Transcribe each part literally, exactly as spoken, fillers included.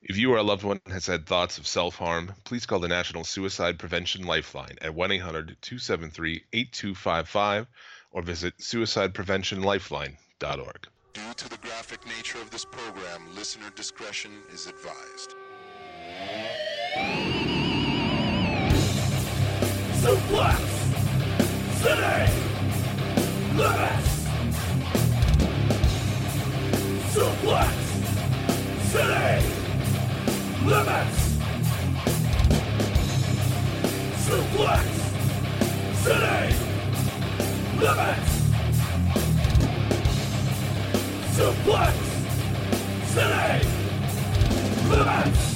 If you or a loved one has had thoughts of self-harm, please call the National Suicide Prevention Lifeline at one eight hundred two seven three eight two five five or visit suicide prevention lifeline dot org. Due to the graphic nature of this program, listener discretion is advised. Suplex City Limits. Suplex City Limits. Suplex City Limits. Suplex City Limits.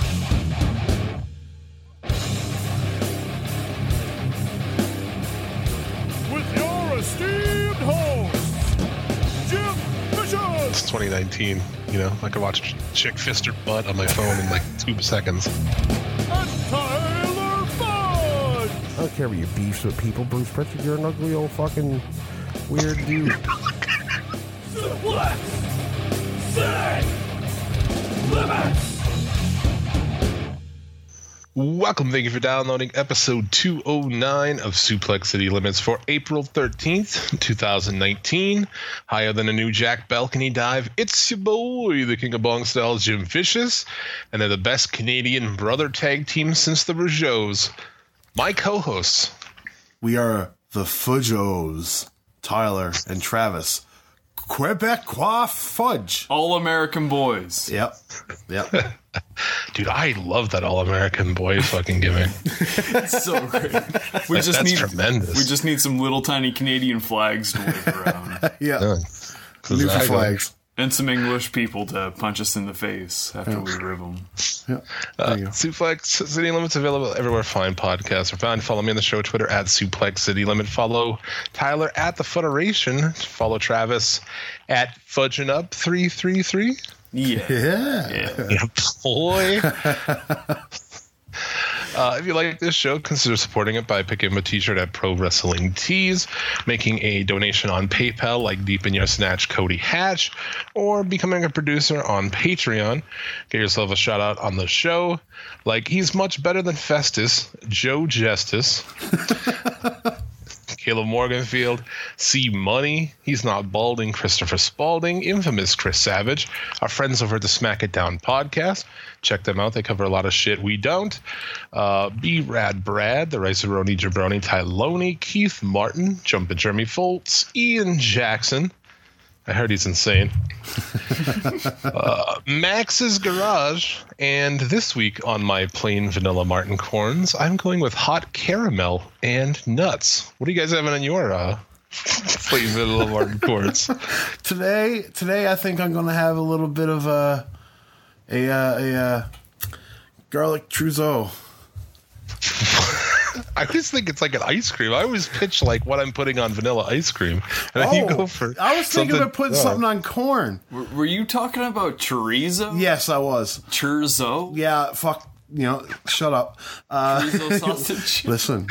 With your esteemed hosts, Jim Vicious. It's twenty nineteen, you know, I can watch chick fist her butt on my phone in like two seconds. And Tyler Fudge. I don't care about your beefs with people, Bruce Pritchard. You're an ugly old fucking weird dude. Suplex City Limits. Welcome, thank you for downloading episode two oh nine of Suplex City Limits for April thirteenth, twenty nineteen. Higher than a new Jack Balcony dive, it's your boy, the King of Bong Style, Jim Vicious, and they're the best Canadian brother tag team since the Rougeaus. My co-hosts. We are the Fudgeos, Tyler and Travis. Quebecois Fudge. All American boys. Yep. Yep. Dude, I love that All-American boy fucking gimmick. It's so great. We That's just need tremendous. We just need some little tiny Canadian flags to wave around. Yeah. Yeah. Neutral I go- flags. And some English people to punch us in the face after we rib them. Yeah. Uh, There you go. Suplex City Limits available everywhere fine podcasts are found. Follow me on the show Twitter at Suplex City Limit. Follow Tyler at the Federation. Follow Travis at Fudging Up three three three. Yeah. Yeah. Yeah. Yeah, boy. Uh, if you like this show, consider supporting it by picking up a t-shirt at Pro Wrestling Tees, making a donation on PayPal like Deep in Your Snatch Cody Hatch, or becoming a producer on Patreon. Get yourself a shout out on the show. Like he's much better than Festus, Joe Justice, Caleb Morganfield, C Money, He's Not Balding, Christopher Spalding, Infamous Chris Savage, our friends over at the Smack It Down podcast. Check them out. They cover a lot of shit we don't. Uh, B Rad Brad, the Rice-A-Roni Jabroni Tyloni, Keith Martin, Jumpin' Jeremy Foltz, Ian Jackson. I heard he's insane. uh, Max's Garage. And this week on my plain vanilla Martin Corns, I'm going with hot caramel and nuts. What are you guys having on your uh, plain vanilla Martin Corns? Today, today I think I'm going to have a little bit of a a uh, a uh, garlic trousseau. I always think it's like an ice cream. I always pitch like what I'm putting on vanilla ice cream. And then you go for I was thinking something- of putting oh. something on corn. Were, were you talking about chorizo? Yes, I was. Chorizo? Yeah, fuck. You know, shut up. Uh, Chorizo sausage? listen.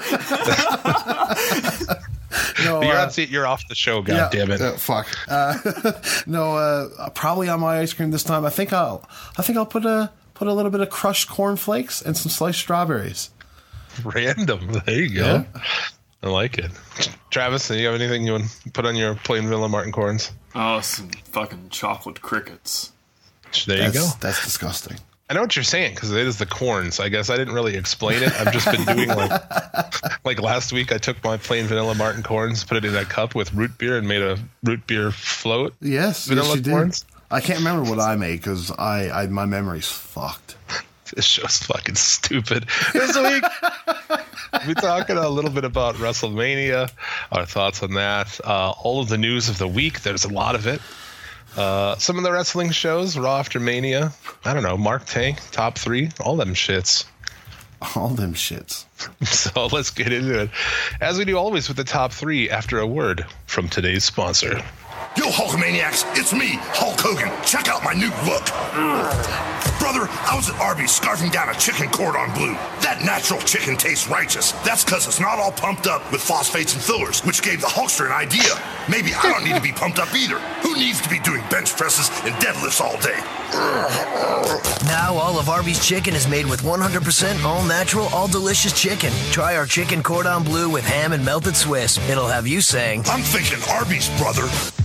no, You're, uh, on, you're off the show, god damn it. uh, fuck. Uh, no, uh, probably on my ice cream this time. I think I'll. I think I'll put a put a little bit of crushed corn flakes and some sliced strawberries. Random. There you go. Yeah. I like it. Travis, do you have anything you want to put on your plain vanilla Martin Corns? Oh, some fucking chocolate crickets. There you That's, go. That's disgusting. I know what you're saying because it is the corns. I guess I didn't really explain it. I've just been doing like, like last week. I took my plain vanilla Martin Corns, put it in a cup with root beer, and made a root beer float. Yes, Vanilla yes, you did. corns? I can't remember what I made because I, I my memory's fucked. This show's fucking stupid. This week, we're talking a little bit about WrestleMania, our thoughts on that, uh, all of the news of the week. There's a lot of it. Uh, some of the wrestling shows, Raw After Mania. I don't know, Mark Tank, top three, all them shits. All them shits. So let's get into it. As we do always with the top three after a word from today's sponsor. Yo, Hulkamaniacs, it's me, Hulk Hogan. Check out my new look. Brother, I was at Arby's scarfing down a chicken cordon bleu. That natural chicken tastes righteous. That's because it's not all pumped up with phosphates and fillers, which gave the Hulkster an idea. Maybe I don't need to be pumped up either. Who needs to be doing bench presses and deadlifts all day? Now of Arby's chicken is made with one hundred percent all-natural, all-delicious chicken. Try our chicken cordon bleu with ham and melted Swiss. It'll have you saying, I'm thinking Arby's, brother.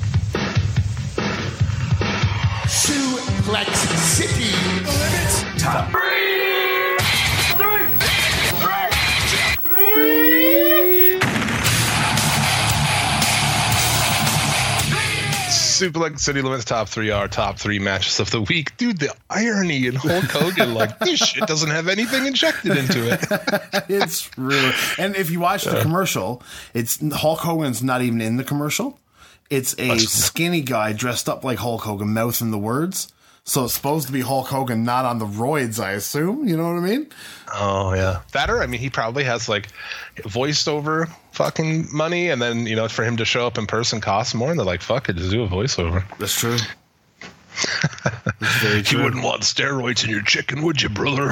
Suplex City. Limits. Top three. Three. Three. Suplex City Limits top three are top three matches of the week. Dude, the irony in Hulk Hogan, like, this shit doesn't have anything injected into it. It's really, and if you watch the commercial, it's Hulk Hogan's not even in the commercial. It's a skinny guy dressed up like Hulk Hogan, mouthing the words. So it's supposed to be Hulk Hogan, not on the roids, I assume. You know what I mean? Oh, yeah. That or, I mean, he probably has, like, voiced over fucking money, and then, you know, for him to show up in person costs more, and they're like, fuck it, just do a voiceover. That's true. That's very true. You wouldn't want steroids in your chicken, would you, brother?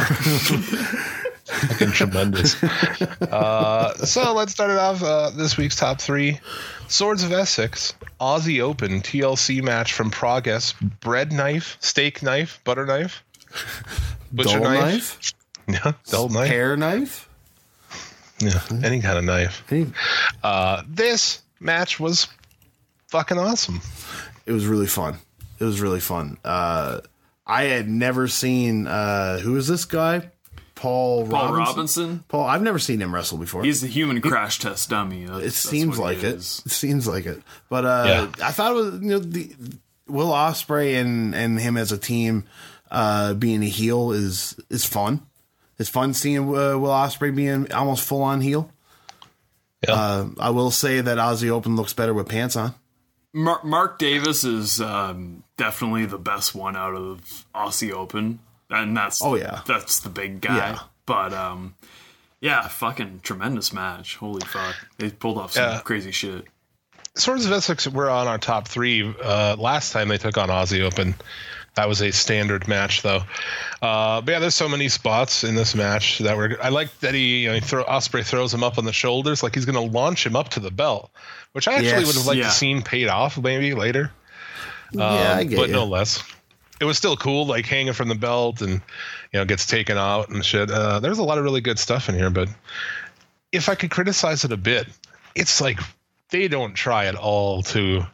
Fucking tremendous. Uh, so let's start it off. Uh, this week's top three: Swords of Essex, Aussie Open T L C match from Progress. Bread knife, steak knife, butter knife, butcher Dull knife. knife, yeah, dull knife, hair knife, yeah, any kind of knife. Uh, this match was fucking awesome. It was really fun. It was really fun. Uh, I had never seen uh, who is this guy? Paul, Paul Robinson? Robinson. Paul, I've never seen him wrestle before. He's the human crash test dummy. That's, it that's seems what like he it. is. It seems like it. But uh, Yeah. I thought it was, you know, the Will Ospreay and and him as a team uh, being a heel is is fun. It's fun seeing uh, Will Ospreay being almost full on heel. Yeah. Uh, I will say that Aussie Open looks better with pants on. Mark, Mark Davis is um, definitely the best one out of Aussie Open, and that's Oh, yeah. that's the big guy. Yeah. But um, yeah, fucking tremendous match. Holy fuck, they pulled off some Yeah. crazy shit. Swords of Essex were on our top three uh, last time they took on Aussie Open. That was a standard match, though. Uh, but yeah, there's so many spots in this match that were. I like that he, you know, he throw, Ospreay throws him up on the shoulders like he's going to launch him up to the belt, which I actually Yes, would have liked yeah. to seen paid off maybe later. yeah, I get but you. no less. It was still cool, like hanging from the belt and, you know, gets taken out and shit. Uh, there's a lot of really good stuff in here, but if I could criticize it a bit, it's like they don't try at all to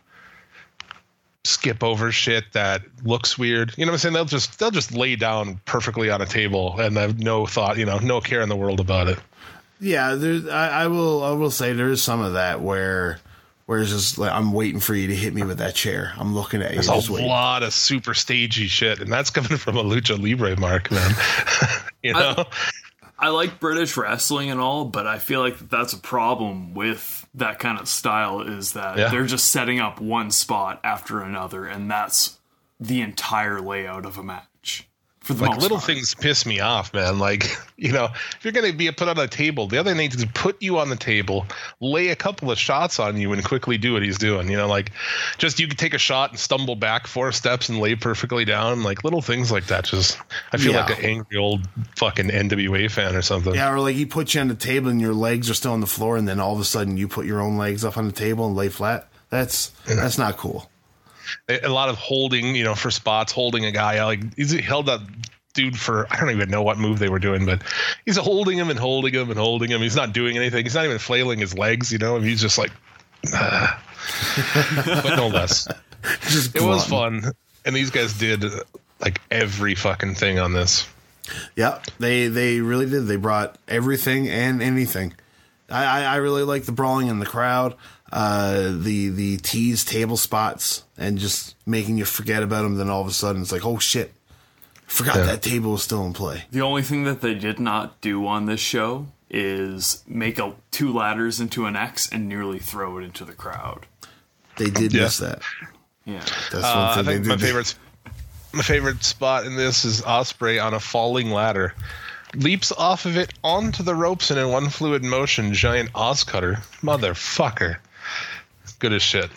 skip over shit that looks weird. You know what I'm saying? They'll just they'll just lay down perfectly on a table and have no thought, you know, no care in the world about it. Yeah, there's. I, I will. I will say there is some of that where, where it's just like I'm waiting for you to hit me with that chair. I'm looking at you. There's Just a waiting. lot of super stagey shit, and that's coming from a lucha libre mark, man. you know. I, I like British wrestling and all, but I feel like that's a problem with that kind of style is that Yeah. they're just setting up one spot after another, and that's the entire layout of a match. For the Like most little part. things piss me off, man. Like, you know, if you're going to be put on a table, the other needs to put you on the table, lay a couple of shots on you, and quickly do what he's doing. You know, like just you can take a shot and stumble back four steps and lay perfectly down. Like little things like that. Just I feel Yeah. like an angry old fucking N W A fan or something. Yeah, or like he puts you on the table and your legs are still on the floor, and then all of a sudden you put your own legs up on the table and lay flat. That's that's not cool. A lot of holding, you know, for spots, holding a guy. Like he's he held that dude for I don't even know what move they were doing, but he's holding him and holding him and holding him. He's not doing anything. He's not even flailing his legs, you know. And he's just like, ah. But no less. Just It was glutton. fun, and these guys did like every fucking thing on this. Yeah, they they really did. They brought everything and anything. I, I, I really like the brawling in the crowd, uh, the the tease table spots, and just making you forget about them. Then all of a sudden, it's like, oh shit, forgot Yeah. that table was still in play. The only thing that they did not do on this show is make a two ladders into an X and nearly throw it into the crowd. They did Yeah. miss that. Yeah. That's Uh, one I thing think they my did. favorite, my favorite spot in this is Ospreay on a falling ladder, leaps off of it onto the ropes and in one fluid motion, giant Oz cutter, motherfucker, good as shit.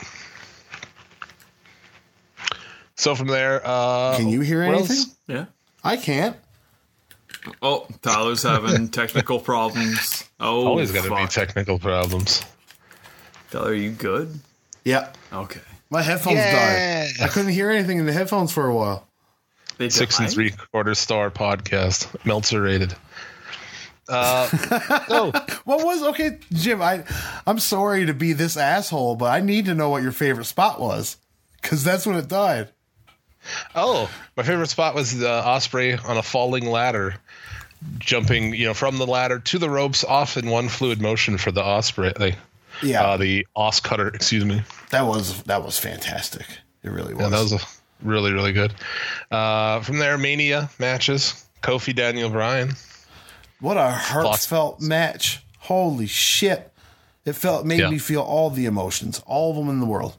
So from there, uh, Can you hear what anything? else? Yeah. I can't. Oh, Tyler's having technical problems. Oh, Always got to be fuck. technical problems. Tyler, are you good? Yeah, Okay. my headphones Yeah. died. I couldn't hear anything in the headphones for a while. They Six and died? three quarter star podcast. Meltzer rated. Uh, oh, What was okay, Jim? I I'm sorry to be this asshole, but I need to know what your favorite spot was, because that's when it died. oh, my favorite spot was the Osprey on a falling ladder, jumping, you know, from the ladder to the ropes, off in one fluid motion for the Osprey. Like, Yeah, uh, the Os Cutter. Excuse me. that was that was fantastic. It really was. Yeah, that was a, really really good. Uh, from there, Mania matches. Kofi, Daniel Bryan. What a heartfelt match. Holy shit. It felt made Yeah. me feel all the emotions, all of them in the world.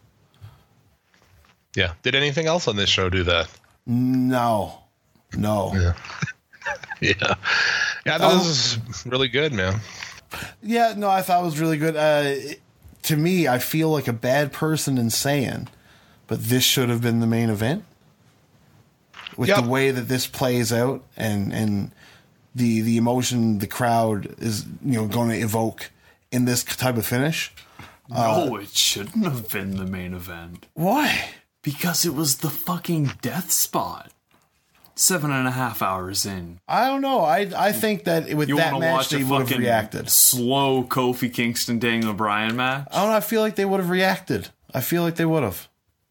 Yeah. Did anything else on this show do that? No. No. Yeah. Yeah. Yeah, that Oh. was really good, man. Yeah, no, I thought it was really good. Uh, it- to me, I feel like a bad person in saying, but this should have been the main event. With Yep. the way that this plays out and and the the emotion the crowd is, you know, going to evoke in this type of finish. No, it shouldn't have been the main event. Why? Because it was the fucking death spot. Seven and a half hours in. I don't know. I I think that with You that want to match watch they a would have fucking reacted. slow Kofi Kingston Daniel Bryan match? I don't know. I feel like they would have reacted. I feel like they would have.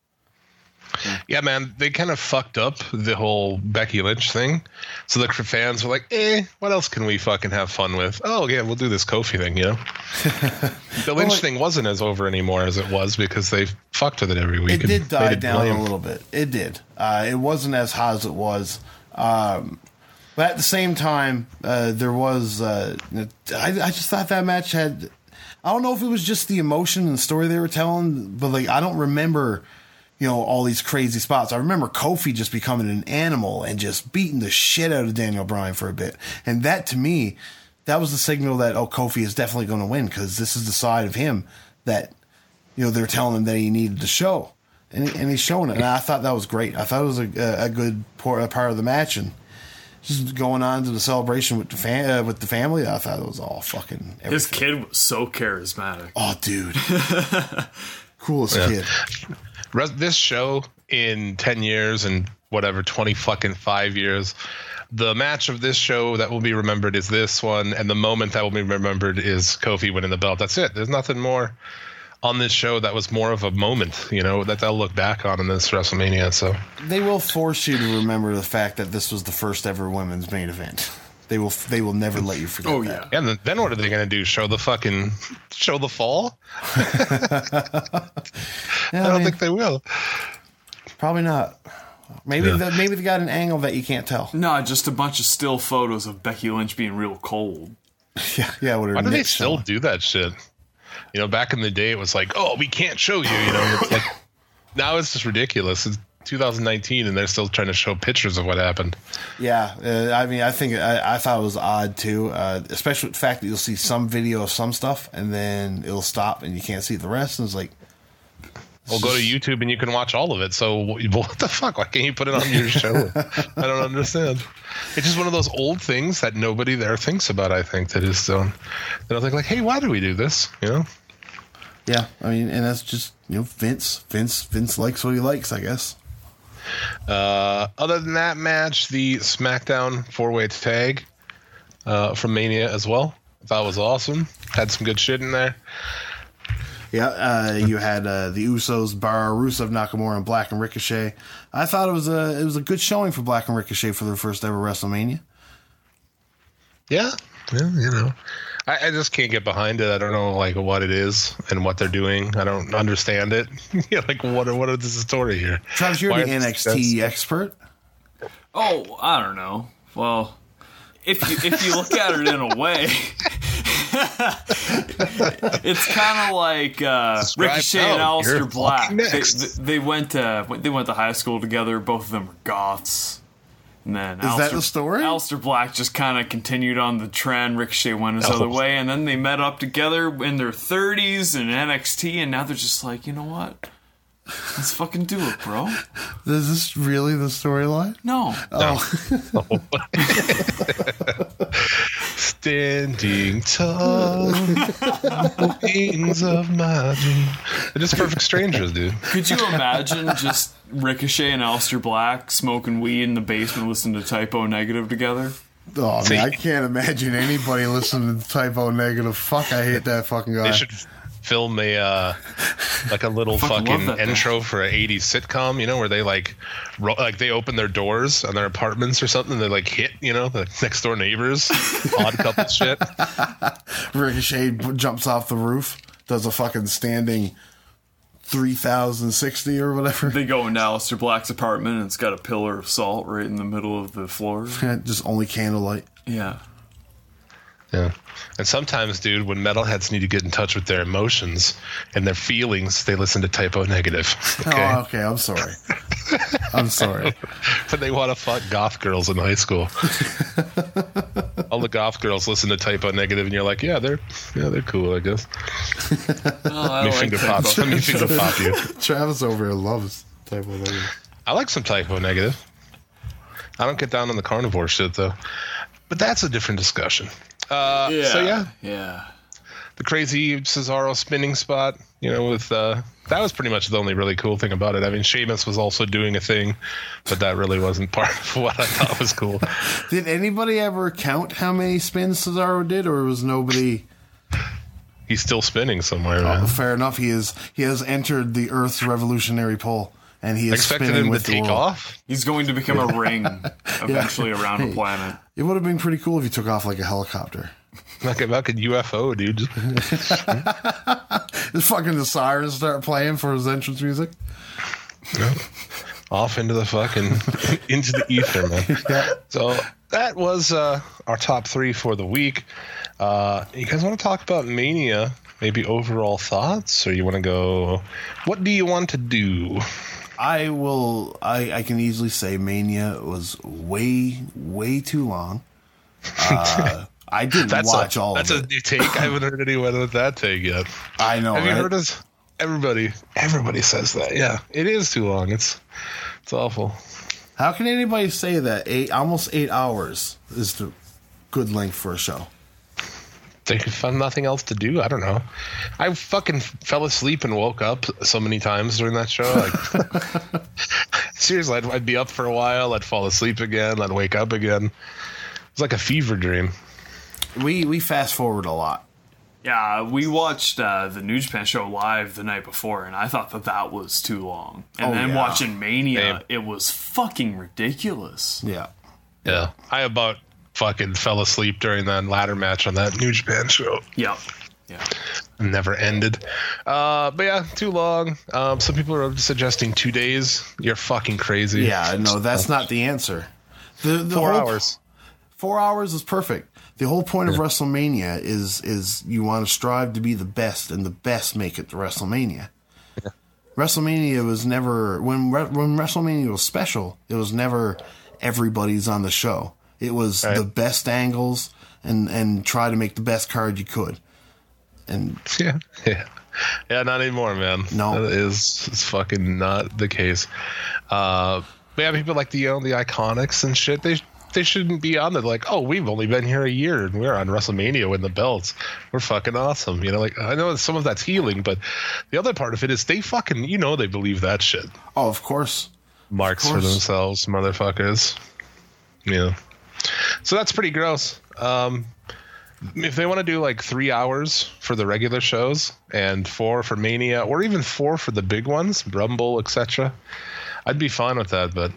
Yeah, man, they kind of fucked up the whole Becky Lynch thing. So the fans were like, eh, what else can we fucking have fun with? Oh, yeah, we'll do this Kofi thing, you know? The Lynch like- thing wasn't as over anymore as it was because they fucked with it every week. It and did made die it down lame. a little bit. It did. Uh, it wasn't as hot as it was. Um, but at the same time, uh, there was. Uh, I, I just thought that match had. I don't know if it was just the emotion and the story they were telling, but like I don't remember, you know, all these crazy spots. I remember Kofi just becoming an animal and just beating the shit out of Daniel Bryan for a bit, and that to me, that was the signal that oh, Kofi is definitely going to win because this is the side of him that, you know, they're telling him that he needed to show. And, he, and he's showing it. And I thought that was great. I thought it was a, a good por- a part of the match. And just going on to the celebration with the, fam- uh, with the family, I thought it was all fucking everything. His kid was so charismatic. Oh, dude. Coolest Yeah. kid. Res- This show in ten years and whatever, twenty fucking five years, the match of this show that will be remembered is this one. And the moment that will be remembered is Kofi winning the belt. That's it. There's nothing more on this show that was more of a moment, you know, that they'll look back on in this WrestleMania. So They will force you to remember the fact that this was the first ever women's main event. They will They will never let you forget Oh, that. yeah. and then, then what are they going to do? Show the fucking show the fall? Yeah, I don't mean, think they will. probably not. Maybe Yeah. the, maybe they got an angle that you can't tell. No, just a bunch of still photos of Becky Lynch being real cold. Yeah, yeah. With her Why do they nips still showing. do that shit? You know, back in the day, it was like, oh, we can't show you. You know, it's like now it's just ridiculous. It's two thousand nineteen, and they're still trying to show pictures of what happened. Yeah, uh, I mean, I think I, I thought it was odd too, uh, especially with the fact that you'll see some video of some stuff and then it'll stop and you can't see the rest. And it's like, Well, go to YouTube and you can watch all of it. So what the fuck? Why can't you put it on your show? I don't understand. It's just one of those old things that nobody there thinks about. I think that is still. They don't think like, hey, why do we do this? You know. yeah, I mean, and that's just, you know, Vince. Vince, Vince likes what he likes, I guess. Uh, other than that match, the SmackDown four-way tag uh, from Mania as well. I thought it was awesome. Had some good shit in there. Yeah, uh, you had uh, the Usos, Bar, Rusev, Nakamura, and Black and Ricochet. I thought it was a it was a good showing for Black and Ricochet for their first ever WrestleMania. Yeah, yeah, you know. I, I just can't get behind it. I don't know like what it is and what they're doing. I don't understand it. Yeah, like what? What is the story here? Travis, you're Why the are- N X T expert. Oh, I don't know. Well, if you if you look at it in a way, it's kind of like uh, Describe Ricochet how. and Aleister You're Black. fucking They, next. they went to they went to high school together. Both of them were goths. And then Is that the story? Aleister Black just kind of continued on the trend. Ricochet went his Oh. other way, and then they met up together in their thirties in N X T, and now they're just like, you know what? Let's fucking do it, bro. Is this really the storyline? No. Oh, Standing tall, wings of my dream. They're just perfect strangers, dude. Could you imagine just Ricochet and Aleister Black smoking weed in the basement listening to Typo Negative together? Oh, man, I can't imagine anybody listening to Typo Negative. Fuck, I hate that fucking guy. They should film a uh, like a little Fucking fucking love that intro thing. For an eighties sitcom, you know, where they like ro- like they open their doors on their apartments or something. They like hit, you know, the next door neighbors, odd couple shit. Ricochet jumps off the roof, does a fucking standing three thousand sixty or whatever. They go into Aleister Black's apartment and it's got a pillar of salt right in the middle of the floor. Just only candlelight. Yeah. Yeah. And sometimes, dude, when metalheads need to get in touch with their emotions and their feelings, they listen to Typo Negative. Okay. Oh, okay. I'm sorry. I'm sorry. But they want to fuck goth girls in high school. All the goth girls listen to Typo Negative, and you're like, yeah, they're yeah, they're cool, I guess. Oh, I Let me like finger Typo. pop. Let me finger pop you. Travis over here loves Typo Negative. I like some Typo Negative. I don't get down on the carnivore shit though, but that's a different discussion. Uh, Yeah. So yeah, Yeah. the crazy Cesaro spinning spot, you know, with uh, that was pretty much the only really cool thing about it. I mean, Sheamus was also doing a thing, but that really wasn't part of what I thought was cool. Did anybody ever count how many spins Cesaro did, or was nobody? He's still spinning somewhere. Oh, Man. fair enough. He is. He has entered the Earth's revolutionary pole, and he I is expected spinning him to with the take world. off. He's going to become a ring eventually around the planet. It would have been pretty cool if he took off like a helicopter. Like a fucking U F O, dude. The fucking the sirens start playing for his entrance music. Yeah. Off into the fucking into the ether, man. Yeah. So that was uh, our top three for the week. Uh, you guys want to talk about Mania? Maybe overall thoughts, or you want to go? What do you want to do? I will. I, I can easily say Mania was way, way too long. Uh, I didn't That's watch a, all That's of a it. new take. I haven't heard anyone with that take yet. I know. Have you right? heard us? Everybody, everybody says that. Yeah, it is too long. It's it's awful. How can anybody say that eight, almost eight hours is the good length for a show? They could find nothing else to do. I don't know. I fucking fell asleep and woke up so many times during that show. Like, seriously, I'd, I'd be up for a while. I'd fall asleep again. I'd wake up again. It was like a fever dream. We we fast forward a lot. Yeah, we watched uh, the New Japan show live the night before, and I thought that that was too long. And Oh, then yeah. watching Mania, Same. it was fucking ridiculous. Yeah. Yeah, I about fucking fell asleep during that ladder match on that New Japan show. Yep. Yeah. Never ended. Uh, but yeah, too long. Um, some people are suggesting two days. You're fucking crazy. Yeah, no, that's not the answer. The, the Four whole- hours. Four hours is perfect. The whole point of WrestleMania is is you want to strive to be the best, and the best make it to WrestleMania. Yeah. WrestleMania was never when when WrestleMania was special. It was never everybody's on the show. It was Right. the best angles and and try to make the best card you could. And Yeah, yeah, yeah. Not anymore, man. No. that is it's fucking not the case. Uh, but yeah, people like the you know the Iconics and shit. They they shouldn't be on it. Like, oh, we've only been here a year and we're on WrestleMania with the belts. We're fucking awesome. You know, like I know some of that's healing, but the other part of it is they fucking you know they believe that shit. oh, of course, Marks for course. themselves, motherfuckers. Yeah. So that's pretty gross. Um, if they want to do like three hours for the regular shows and four for Mania, or even four for the big ones, Rumble, et cetera, I'd be fine with that. But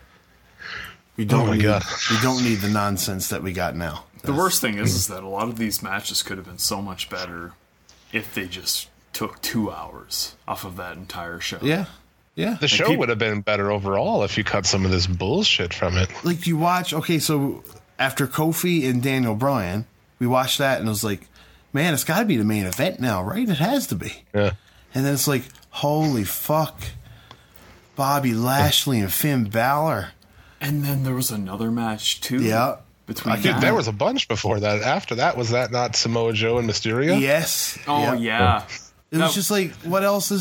we don't Oh my need God. we don't need the nonsense that we got now. The worst thing is, is that a lot of these matches could have been so much better if they just took two hours off of that entire show. Yeah, yeah. the show people- would have been better overall if you cut some of this bullshit from it. Like you watch, okay, so after Kofi and Daniel Bryan, we watched that and it was like, man, it's got to be the main event now, right? It has to be. Yeah. And then it's like, holy fuck, Bobby Lashley and Finn Balor. And then there was another match too. Yeah. Between I Dude, that. there was a bunch before that. After that, was that not Samoa Joe and Mysterio? Yes. Oh yeah. It was just like, what else is there?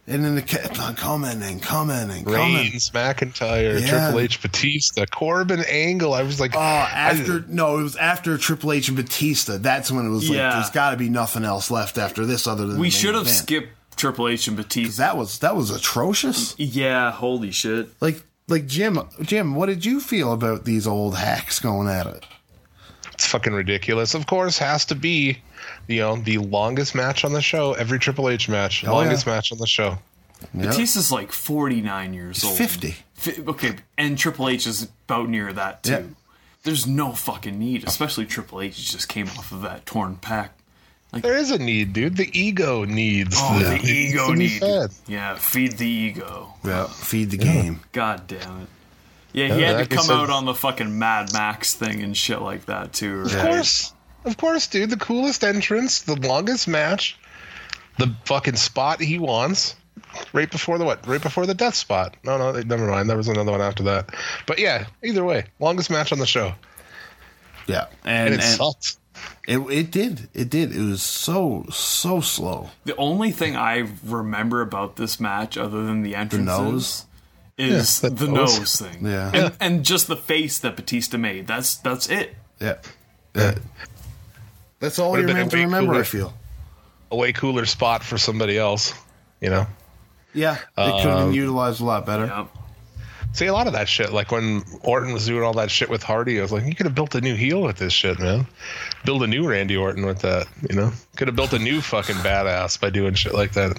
And then they kept on commenting, commenting, commenting. Reigns, McIntyre, Yeah. Triple H, Batista, Corbin, Angle. I was like, Oh, after I, no, it was after Triple H and Batista. That's when it was like, Yeah. there's got to be nothing else left after this other than We the main should have event. skipped Triple H and 'Cause Batista. that was that was atrocious. Yeah, holy shit. Like like Jim, Jim, what did you feel about these old hacks going at it? it's fucking ridiculous. Of course, has to be, you know, the longest match on the show. Every Triple H match, Oh, longest yeah. match on the show. Yep. Batista's like forty-nine years old. fifty. Fi- okay, and Triple H is about near that too. Yeah. There's no fucking need, especially Triple H just came off of that torn pec. There is a need, dude. The ego needs. Oh, the, the it needs ego to be need. fed. Yeah, feed the ego. Yeah, feed the game. God damn it. Yeah, he Yeah, had like to I come said- out on the fucking Mad Max thing and shit like that too. Right? Of course. Of course, dude. The coolest entrance, the longest match, the fucking spot he wants. Right before the what? Right before the death spot. No, no, never mind. There was another one after that. But yeah, either way, longest match on the show. Yeah, And, and, it and sucked. it it did it did it was so so slow. The only thing I remember about this match, other than the entrances, nose? is Yeah, the the nose. nose thing. Yeah. And, and just the face that Batista made. That's that's it. Yeah, yeah. That's all Would've you're been meant to way remember. cooler. I feel. A way cooler spot for somebody else, you know? Yeah, it could have been utilized a lot better. Yep. See, a lot of that shit, like when Orton was doing all that shit with Hardy, I was like, you could have built a new heel with this shit, man. Build a new Randy Orton with that, you know? Could have built a new fucking badass by doing shit like that.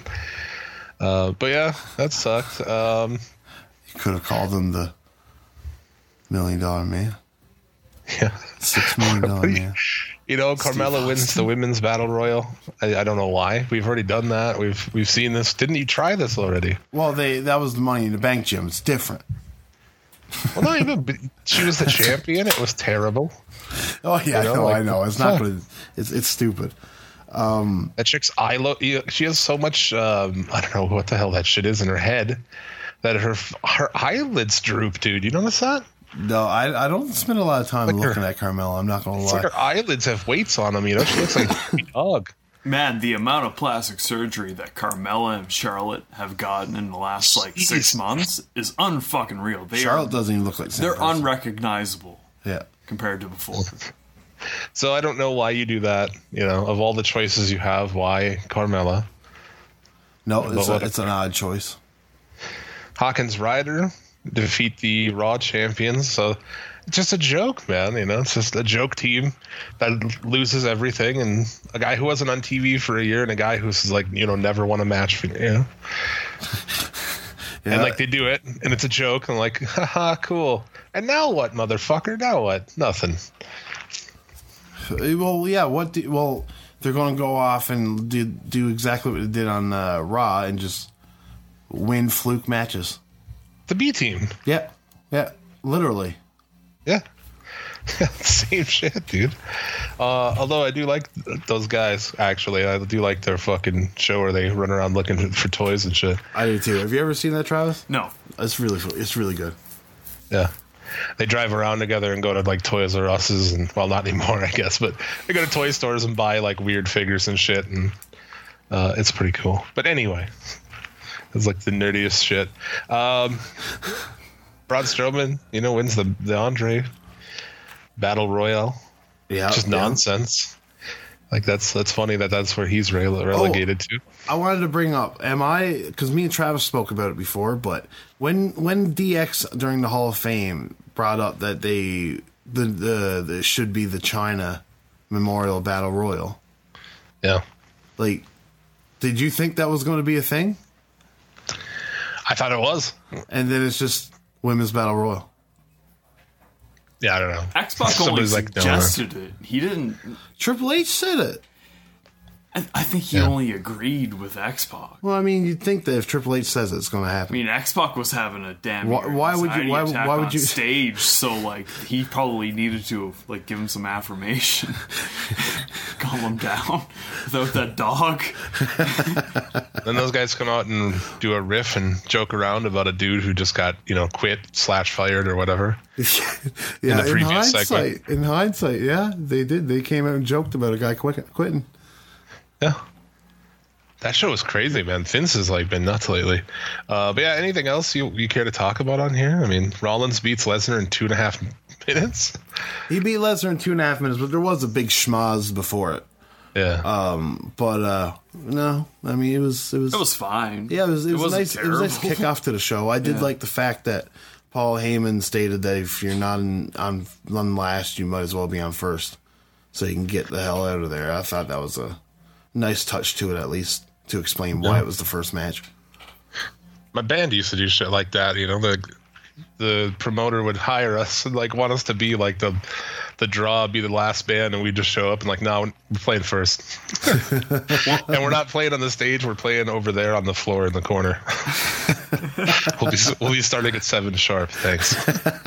Uh, but yeah, that sucked. Um, You could have called him the Million Dollar Man, yeah. Six Million Dollar Man. You know, Carmella wins the women's battle royal. I, I don't know why. We've already done that. We've we've seen this. Didn't you try this already? Well, they that was the Money in the Bank, Jim. It's different. Well, not even. But she was the champion. It was terrible. Oh yeah, You know, I know, like, I know. It's not fuck. good. It's it's stupid. That chick's eye look. She has so much. Um, I don't know what the hell that shit is in her head. That her her eyelids droop, dude. You notice that? No, I I don't spend a lot of time Like looking her- at Carmella. I'm not gonna It's lie. like her eyelids have weights on them. You know, she looks like a dog. Man, the amount of plastic surgery that Carmella and Charlotte have gotten in the last like six Jeez. months is unfucking real. They Charlotte are, doesn't even look like the same they're person. unrecognizable Yeah. compared to before. So I don't know why you do that. You know, of all the choices you have, why Carmella? No, it's, But what- a, it's an odd choice. Hawkins Ryder defeat the Raw champions. So it's just a joke, man. You know, it's just a joke team that loses everything, and a guy who wasn't on T V for a year, and a guy who's like, you know, never won a match for, you know. Yeah. And like they do it, and it's a joke, and like, haha, cool. And now what, motherfucker? Now what? Nothing. Well, yeah. What? Do, well, they're going to go off and do do exactly what they did on uh, Raw and just win fluke matches. The B team. Yeah, yeah. Literally. Yeah. Same shit, dude. Uh, although I do like those guys, actually. I do like their fucking show where they run around looking for, for toys and shit. I do too. Have you ever seen that, Travis? No. It's really it's really good. Yeah. They drive around together and go to like Toys R Us's and, well, not anymore, I guess, but they go to toy stores and buy like weird figures and shit, and uh, it's pretty cool. But anyway, it's like the nerdiest shit. Um, Braun Strowman, you know, wins the, the Andre Battle Royale. Yeah, Just yeah. nonsense. Like that's that's funny that that's where he's rele- relegated to. I wanted to bring up, am I, because me and Travis spoke about it before, but when when D X during the Hall of Fame brought up that they, the, the, the should be the China Memorial Battle Royal, Yeah, like, did you think that was going to be a thing? I thought it was. And then it's just Women's Battle Royal. Yeah, I don't know. X-Pac only Somebody's like, no, suggested it. He didn't. Triple H said it. I, I think he Yeah. only agreed with X-Pac. Well, I mean, you'd think that if Triple H says it, it's going to I happen. mean, X-Pac was having a damn Why- why would you- anxiety why- attack why would on you- stage, so like he probably needed to like give him some affirmation, calm him down without that dog. Then those guys come out and do a riff and joke around about a dude who just got, you know, quit slash fired or whatever. yeah, the in, previous hindsight, segment. in hindsight, yeah, they did. They came out and joked about a guy quit, quitting. Yeah. That show was crazy, man. Vince has like been nuts lately. Uh, but yeah, anything else you you care to talk about on here? I mean, Rollins beats Lesnar in two and a half minutes. He beat Lesnar in two and a half minutes, but there was a big schmoz before it. Yeah. Um, but uh, no, I mean it was it was It was fine. Yeah, it was it, It was wasn't nice. It was a nice terrible. kickoff to the show. I did Yeah. like the fact that Paul Heyman stated that if you're not in, on on last, you might as well be on first, so you can get the hell out of there. I thought that was a nice touch to it, at least to explain why Yeah. it was the first match. My band used to do shit like that. You know, the the promoter would hire us and like want us to be like the the draw, be the last band, and we just show up and like, no, we're playing first. And we're not playing on the stage. We're playing over there on the floor in the corner. we'll be we'll be starting at seven sharp. Thanks.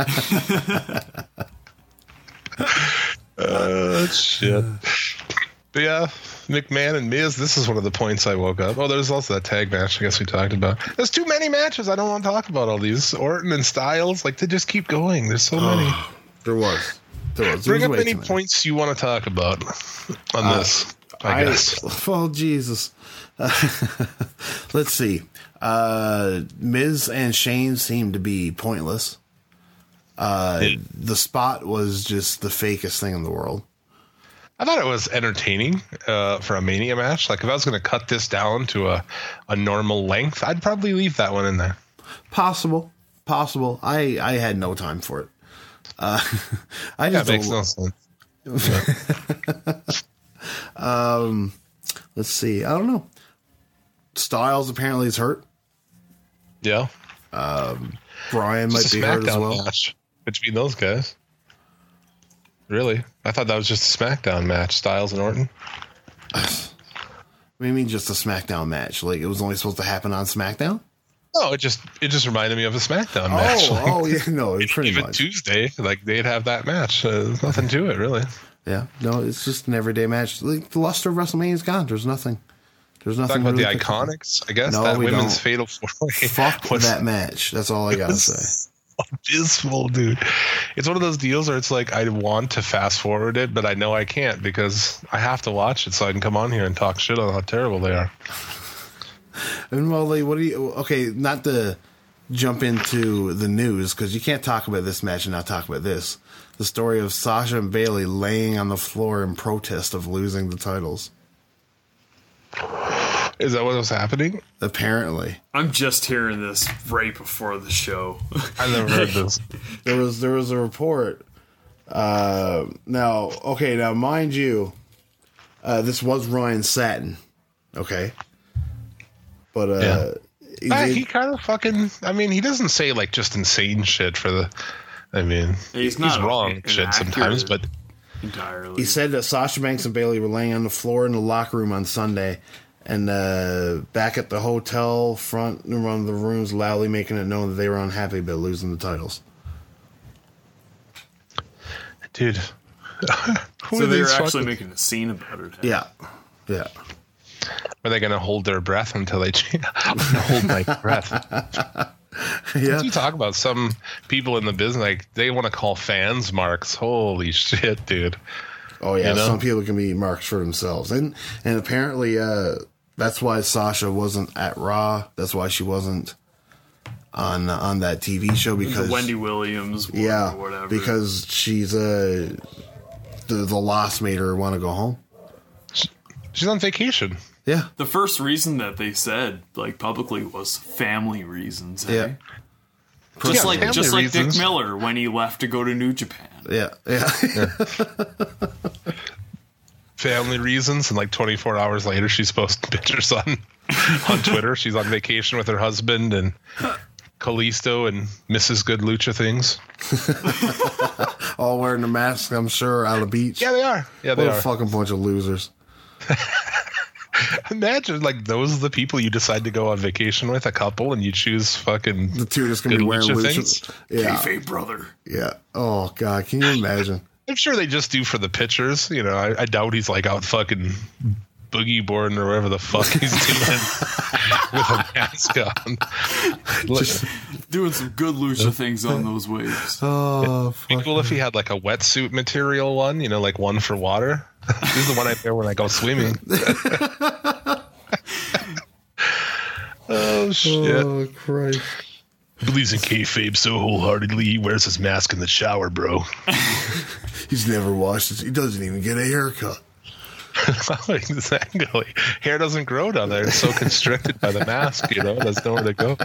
uh, shit. But yeah, McMahon and Miz, this is one of the points I woke up. Oh, there's also that tag match I guess we talked about. There's too many matches. I don't want to talk about all these. Orton and Styles, like they just keep going. There's so many. There was. There was. There Bring was up way any too many. points you want to talk about on Uh, this, I, guess. Oh, Jesus. Uh, let's see. Uh, Miz and Shane seemed to be pointless. Uh, Yeah. The spot was just the fakest thing in the world. I thought it was entertaining uh, for a Mania match. Like if I was going to cut this down to a, a normal length, I'd probably leave that one in there. Possible. Possible. I, I had no time for it. Uh, I That just makes don't- no sense. um, let's see. I don't know. Styles apparently is hurt. Yeah. Um, Brian might Just a be hurt as SmackDown well. match between those guys. Really? I thought that was just a SmackDown match, Styles and Orton. What do you mean just a SmackDown match? Like it was only supposed to happen on SmackDown? No, it just it just reminded me of a SmackDown match. Oh, Like, oh yeah, no, pretty even much. Tuesday, like they'd have that match. Uh, there's nothing to it, really. Yeah, no, it's just an everyday match. Like the luster of WrestleMania is gone. There's nothing. There's nothing. Talk about really the to- Iconics, I guess. No, that we women's don't. fatal four way. Fuck that match. That's all I gotta say. Abysmal, dude. It's one of those deals where it's like I want to fast forward it, but I know I can't because I have to watch it so I can come on here and talk shit on how terrible they are. And well, like, what do you? Okay, not to jump into the news because you can't talk about this match and not talk about this. The story of Sasha and Bailey laying on the floor in protest of losing the titles. Is that what was happening? Apparently, I'm just hearing this right before the show. I never heard this. there was there was a report. Uh, now, okay, now mind you, uh, this was Ryan Satin, okay, but uh, Yeah. he Ah, did- he kind of fucking. I mean, he doesn't say like just insane shit for the. I mean, He's he's, not wrong shit sometimes, but entirely. He said that Sasha Banks and Bailey were laying on the floor in the locker room on Sunday, and uh, back at the hotel front in one of the rooms, loudly making it known that they were unhappy about losing the titles. dude, who so are they were these actually fucking- making a scene about it. Yeah, yeah. Are they gonna hold their breath until they change? I'm gonna hold my breath. Yeah. You talk about some people in the business, like they want to call fans marks. Holy shit, dude! Oh yeah, You know? some people can be marks for themselves, and and apparently uh, that's why Sasha wasn't at Raw. That's why she wasn't on on that T V show because The Wendy Williams, one yeah, or whatever. because she's uh, the the loss made her want to go home. She's on vacation. Yeah, the first reason that they said, like publicly, was family reasons. eh? yeah, Just Yeah, like family just like reasons. Dick Miller when he left to go to New Japan. yeah, yeah. Family reasons, and like twenty-four hours later, she's posting pictures on on Twitter. She's on vacation with her husband and Kalisto and Missus Good Lucha Things. All wearing the mask, I'm sure, out of the beach. Yeah, they are. Yeah, they What a are. fucking bunch of losers. Imagine like those are the people you decide to go on vacation with, a couple, and you choose fucking The two that's gonna be Good wearing lucha lucha. things. Yeah, Kayfabe brother. yeah. Oh god, can you imagine? I'm sure they just do for the pictures. You know, I, I doubt he's like out fucking boogie boarding or whatever the fuck he's doing with a mask on. Look, Doing some good lucha things on those waves. Oh, be fuck. cool if he had like a wetsuit material one, you know, like one for water. This is the one I wear when I go swimming. Oh shit! Oh Christ! Believes in kayfabe so wholeheartedly he wears his mask in the shower, bro. He's never washed his. He doesn't even get a haircut. Exactly. Hair doesn't grow down there. It's so constricted by the mask, you know. There's nowhere to go.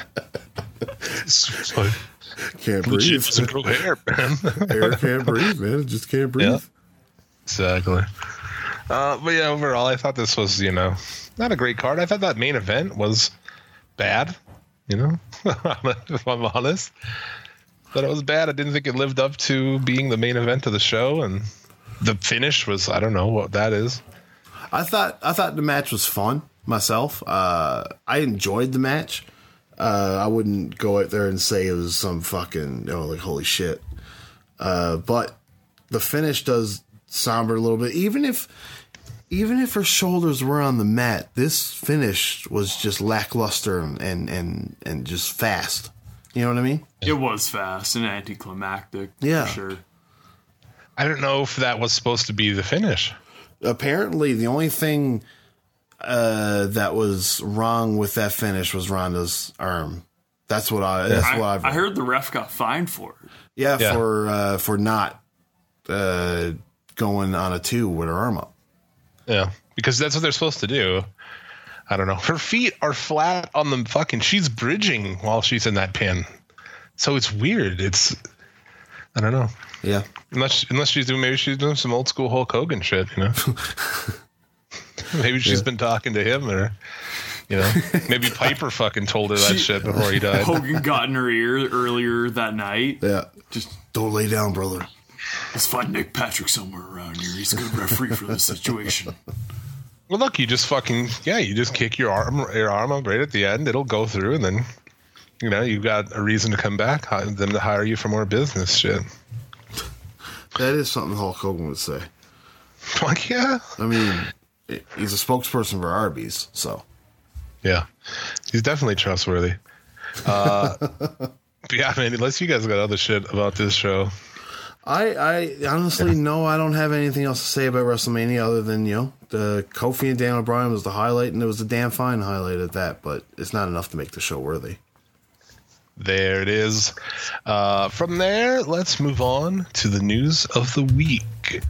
It's like, Can't legit breathe. doesn't grow hair, man. Hair can't breathe, man. It just can't breathe. Yeah. Exactly. Uh, but yeah, overall, I thought this was, you know, not a great card. I thought that main event was bad, you know, if I'm honest. But it was bad. I didn't think it lived up to being the main event of the show, and the finish was, I don't know what that is. I thought I thought the match was fun myself. Uh, I enjoyed the match. Uh, I wouldn't go out there and say it was some fucking, you know, like holy shit. Uh, but the finish does somber a little bit. Even if even if her shoulders were on the mat, this finish was just lackluster and and and, and just fast. You know what I mean? It was fast and anticlimactic. Yeah. For sure. I don't know if that was supposed to be the finish. Apparently, the only thing uh, that was wrong with that finish was Ronda's arm. That's what I. That's I, what I've. I heard the ref got fined for it. Yeah, Yeah. for uh, for not uh, going on a two with her arm up. Yeah, because that's what they're supposed to do. I don't know. Her feet are flat on the fucking. She's bridging while she's in that pin, so it's weird. It's. I don't know. Yeah. Unless unless she's doing maybe she's doing some old school Hulk Hogan shit, you know. Maybe she's Yeah. been talking to him, or you know, maybe Piper fucking told her that She- shit before he died. Hogan got in her ear earlier that night. Yeah. Just Don't lay down, brother. let's find Nick Patrick somewhere around here. He's a good referee for this situation. Well, look, you just fucking yeah, you just kick your arm your arm up right at the end. It'll go through, and then you know you've got a reason to come back. hi- Them to hire you for more business shit. That is something Hulk Hogan would say. Like yeah, I mean, he's a spokesperson for Arby's, so. yeah, he's definitely trustworthy. Uh, but yeah, man. Unless you guys got other shit about this show. I, I honestly, no, I don't have anything else to say about WrestleMania other than, you know, the Kofi and Daniel Bryan was the highlight, and it was a damn fine highlight at that, but it's not enough to make the show worthy. There it is. Uh, from there, let's move on to the news of the week.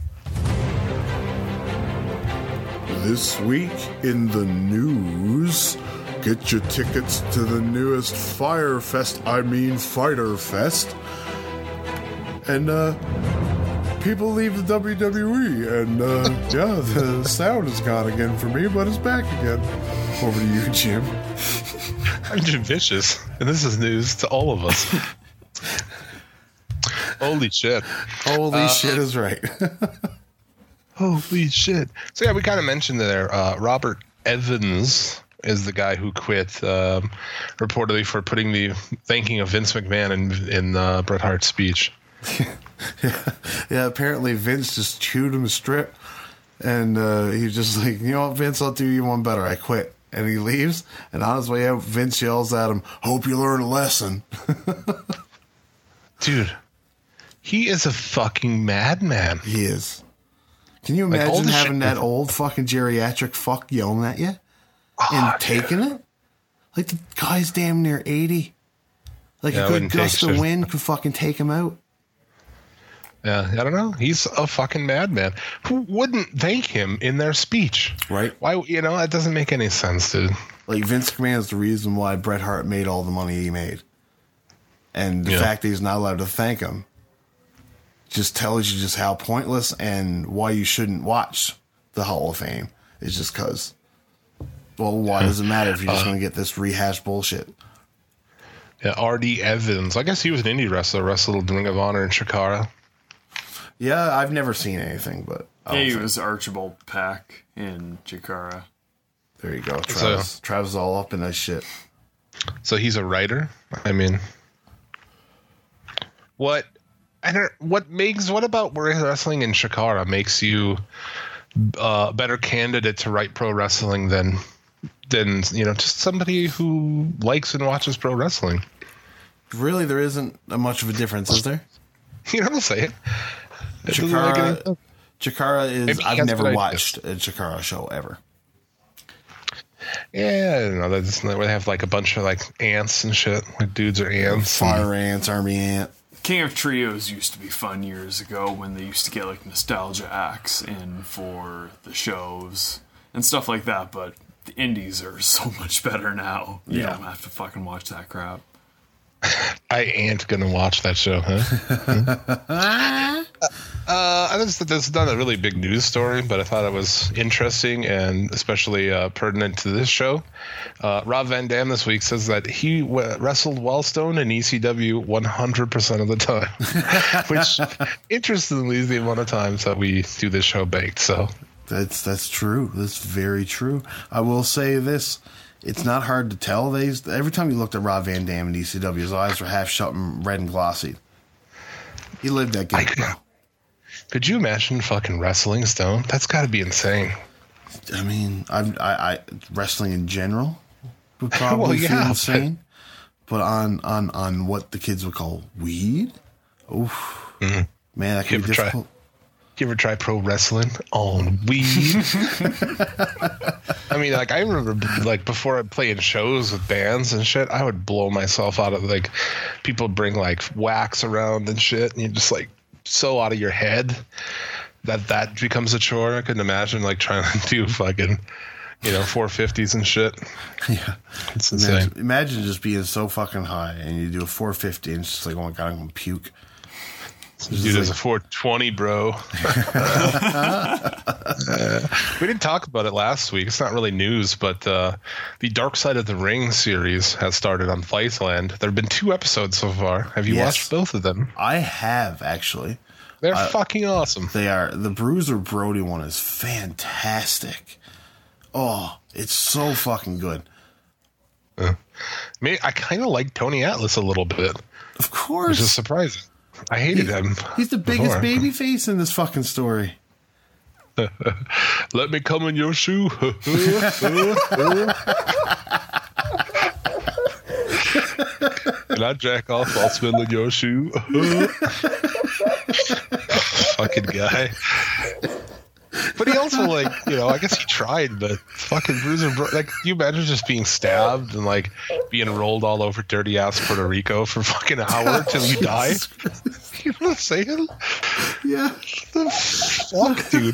This week in the news, get your tickets to the newest Fire Fest, I mean Fighter Fest. And, uh, people leave the W W E, and, uh, yeah, the sound is gone again for me, but it's back again. Over to you, Jim. I'm Jim Vicious, and this is news to all of us. Holy shit. Holy shit is right. Holy shit. So, yeah, we kind of mentioned there, uh, Robert Evans is the guy who quit, um, reportedly for putting the thanking of Vince McMahon in, in uh, Bret Hart's speech. yeah, yeah, apparently Vince just chewed him a strip, and uh, he was just like, you know what, Vince, I'll do you one better. I quit. And he leaves, and on his way out, Vince yells at him, hope you learn a lesson. Dude, he is a fucking madman. He is. Can you Like, all imagine the having shit- that old fucking geriatric fuck yelling at you Oh, and taking it? Like, the guy's damn near eighty. Like, Yeah, I a good wouldn't take gust of shit. wind could fucking take him out. Yeah, I don't know. He's a fucking madman. Who wouldn't thank him in their speech? Right. Why, you know, that doesn't make any sense, dude. Like, Vince McMahon is the reason why Bret Hart made all the money he made. And the Yeah. fact that he's not allowed to thank him just tells you just how pointless and why you shouldn't watch the Hall of Fame. It's just because, well, why does it matter if you're just Uh, going to get this rehashed bullshit? Yeah, R D Evans. I guess he was an indie wrestler, wrestled Ring of Honor in Chikara. Yeah, I've never seen anything, but I Yeah, don't he think- was Archibald Pack in Chikara. there you go. Travis, Travis is all up in that shit. So he's a writer. I mean, what? I don't. What makes? What about wrestling in Chikara makes you uh, a better candidate to write pro wrestling than than you know just somebody who likes and watches pro wrestling? Really, there isn't a much of a difference, is there? You know what I'm saying? It doesn't make any Chikara, sense. Chikara is. Maybe he I've has never good watched a Chikara show ever. Yeah, I don't know. That's, they have like a bunch of like ants and shit. Like dudes are ants. Fire ants, army ant. King of Trios used to be fun years ago when they used to get like nostalgia acts in for the shows and stuff like that, but the indies are so much better now. You Yeah. don't have to fucking watch that crap. I ain't gonna watch that show, huh? uh, I just this is not a really big news story, but I thought it was interesting and especially uh, pertinent to this show. Uh, Rob Van Dam this week says that he w- wrestled Wellstone in E C W one hundred percent of the time, which interestingly is the amount of times that we do this show baked. So That's that's true. That's very true. I will say this. It's not hard to tell. They every time you looked at Rob Van Dam in E C W, his eyes were half shut and red and glossy. He lived that game, bro. Could you imagine fucking wrestling Stone? That's got to be insane. I mean, I, I, I wrestling in general would probably Well, yeah, feel but- insane, but on, on, on what the kids would call weed, oof, Mhm. man, that You could be ever try- difficult. You ever try pro wrestling on weed? I mean, like I remember, like before I played shows with bands and shit, I would blow myself out of like people bring like wax around and shit, and you're just like so out of your head that that becomes a chore. I couldn't imagine like trying to do fucking, you know, four fifties and shit. Yeah, It's insane. imagine, imagine just being so fucking high and you do a four fifty and it's just like, oh my god, I'm gonna puke. Dude, it's a four twenty, bro. Uh, we didn't talk about it last week. It's not really news, but uh, the Dark Side of the Ring series has started on Viceland. There have been two episodes so far. Have you Yes. watched both of them? I have actually. They're Uh, fucking awesome. They are. The Bruiser Brody one is fantastic. Oh, it's so fucking good. Uh, me, I kind of like Tony Atlas a little bit, Of course. which is surprising. I hated him. He's the biggest before. baby face in this fucking story. Let me come in your shoe. Can I jack off while smelling your shoe? Fucking guy. But he also, like, you know, I guess he tried, but fucking Bruiser, Bro- like, can you imagine just being stabbed and, like, being rolled all over dirty ass Puerto Rico for fucking an hour till you die? You know what I'm saying? Yeah. The fuck, dude?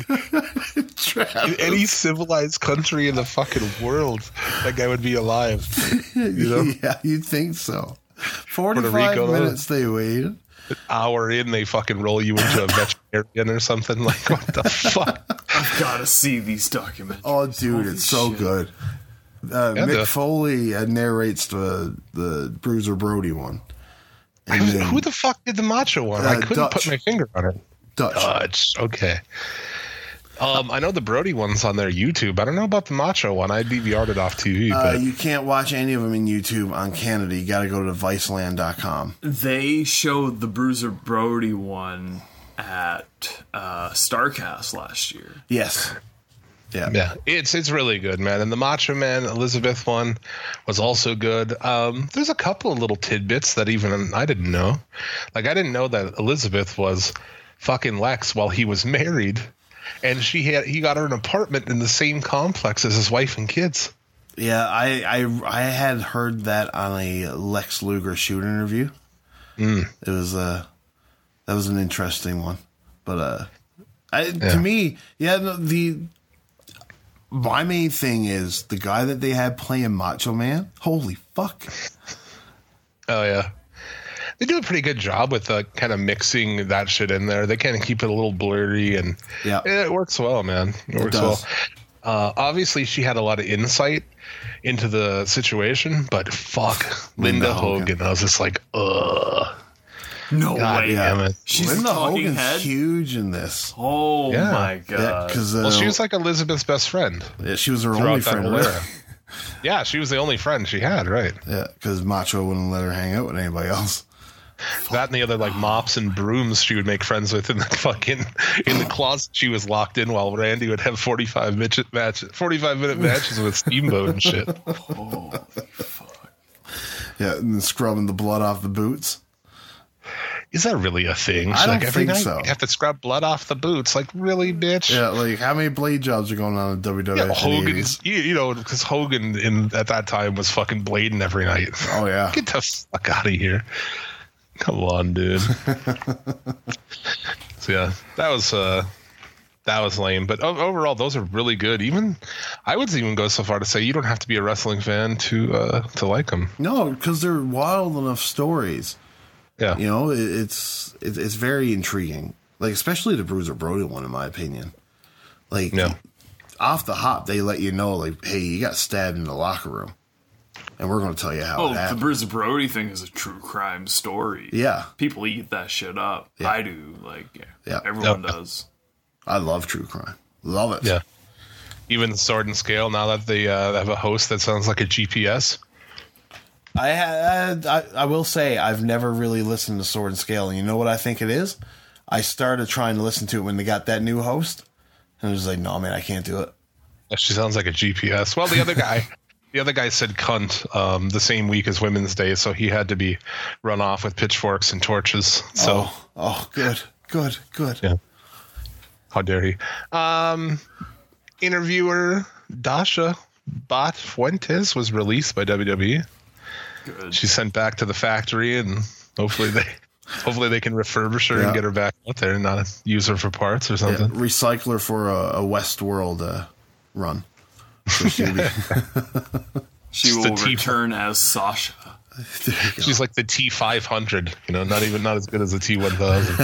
In any civilized country in the fucking world, that guy would be alive. You know? Yeah, you'd think so. forty-five Rico. minutes they waited. An hour in, they fucking roll you into a veterinarian or something. Like, what the fuck? I've got to see these documentaries. Oh, dude, Holy it's so shit. good. Uh, Yeah, Mick the- Foley uh, narrates the the Bruiser Brody one. And Who, then who the fuck did the macho one? I Uh, couldn't Dutch. put my finger on it. Dutch. Dutch. Okay. Um, I know the Brody one's on their YouTube. I don't know about the macho one. I D V R'd it off T V, Uh, but you can't watch any of them in YouTube on Canada. You got to go to viceland dot com. They showed the Bruiser Brody one at uh, Starcast last year. Yes. Yeah. yeah, it's it's really good, man. And the Macho Man Elizabeth one was also good. Um, there's a couple of little tidbits that even I didn't know. Like I didn't know that Elizabeth was fucking Lex while he was married, and she had he got her an apartment in the same complex as his wife and kids. Yeah, I, I I had heard that on a Lex Luger shoot interview. Mm. It was uh that was an interesting one, but uh, I, Yeah. to me, yeah, no, the my main thing is the guy that they had playing Macho Man. Holy fuck! Oh yeah, they do a pretty good job with uh, kind of mixing that shit in there. They kind of keep it a little blurry, and Yeah. it works well, man. It, It works does. well. Uh, obviously, she had a lot of insight into the situation, but fuck, Linda, Linda Hogan. Hogan. I was just like, ugh. No God way. damn it. She's Linda the talking Hogan's head. huge in this. Oh Yeah. my Yeah, god. because uh, Well, she was like Elizabeth's best friend yeah, she was her throughout only that friend. whole Right? era. Yeah, she was the only friend she had, right? Yeah, because Macho wouldn't let her hang out with anybody else. That and the other like mops and brooms she would make friends with in the fucking in the closet she was locked in while Randy would have forty-five minute matches, forty-five minute matches with Steamboat and shit. Holy fuck. Yeah, and then scrubbing the blood off the boots. is that really a thing? I She's don't like, every think night so. you have to scrub blood off the boots. Like, really, bitch? Yeah, like how many blade jobs are going on in W W F? Yeah, in the eighties? Hogan's, you, you know, because Hogan in at that time was fucking blading every night. Oh yeah, Get the fuck out of here! Come on, dude. So yeah, that was uh, that was lame. But o- overall, those are really good. Even I would even go so far to say you don't have to be a wrestling fan to uh, to like them. No, because they're wild enough stories. Yeah, You know, it, it's it, it's very intriguing. Like especially the Bruiser Brody one, in my opinion. Like Yeah. off the hop, they let you know, like, hey, you got stabbed in the locker room, and we're going to tell you how Oh, it the happened. Bruiser Brody thing is a true crime story. Yeah. People eat that shit up. Yeah. I do. Like, yeah, Yeah. everyone Yeah. does. I love true crime. Love it. yeah. Even the Sword and Scale. Now that they uh, have a host that sounds like a G P S. I had. I, I will say I've never really listened to Sword and Scale, and you know what I think it is? I started trying to listen to it when they got that new host, and I was like, no, man, I can't do it. She sounds like a G P S. Well, the other guy, the other guy said cunt um, the same week as Women's Day, so he had to be run off with pitchforks and torches. So, oh, oh good, good, good. yeah. How dare he? Um, interviewer Dasha Bot Fuentes was released by W W E. Good. She's sent back to the factory, and hopefully they, hopefully they can refurbish her Yeah. and get her back out there and not use her for parts or Yeah, something. recycler for a, a Westworld uh, run. So she'll be- She Just will the T- return as Sasha. She's like the T five hundred, you know, not even not as good as the T one thousand.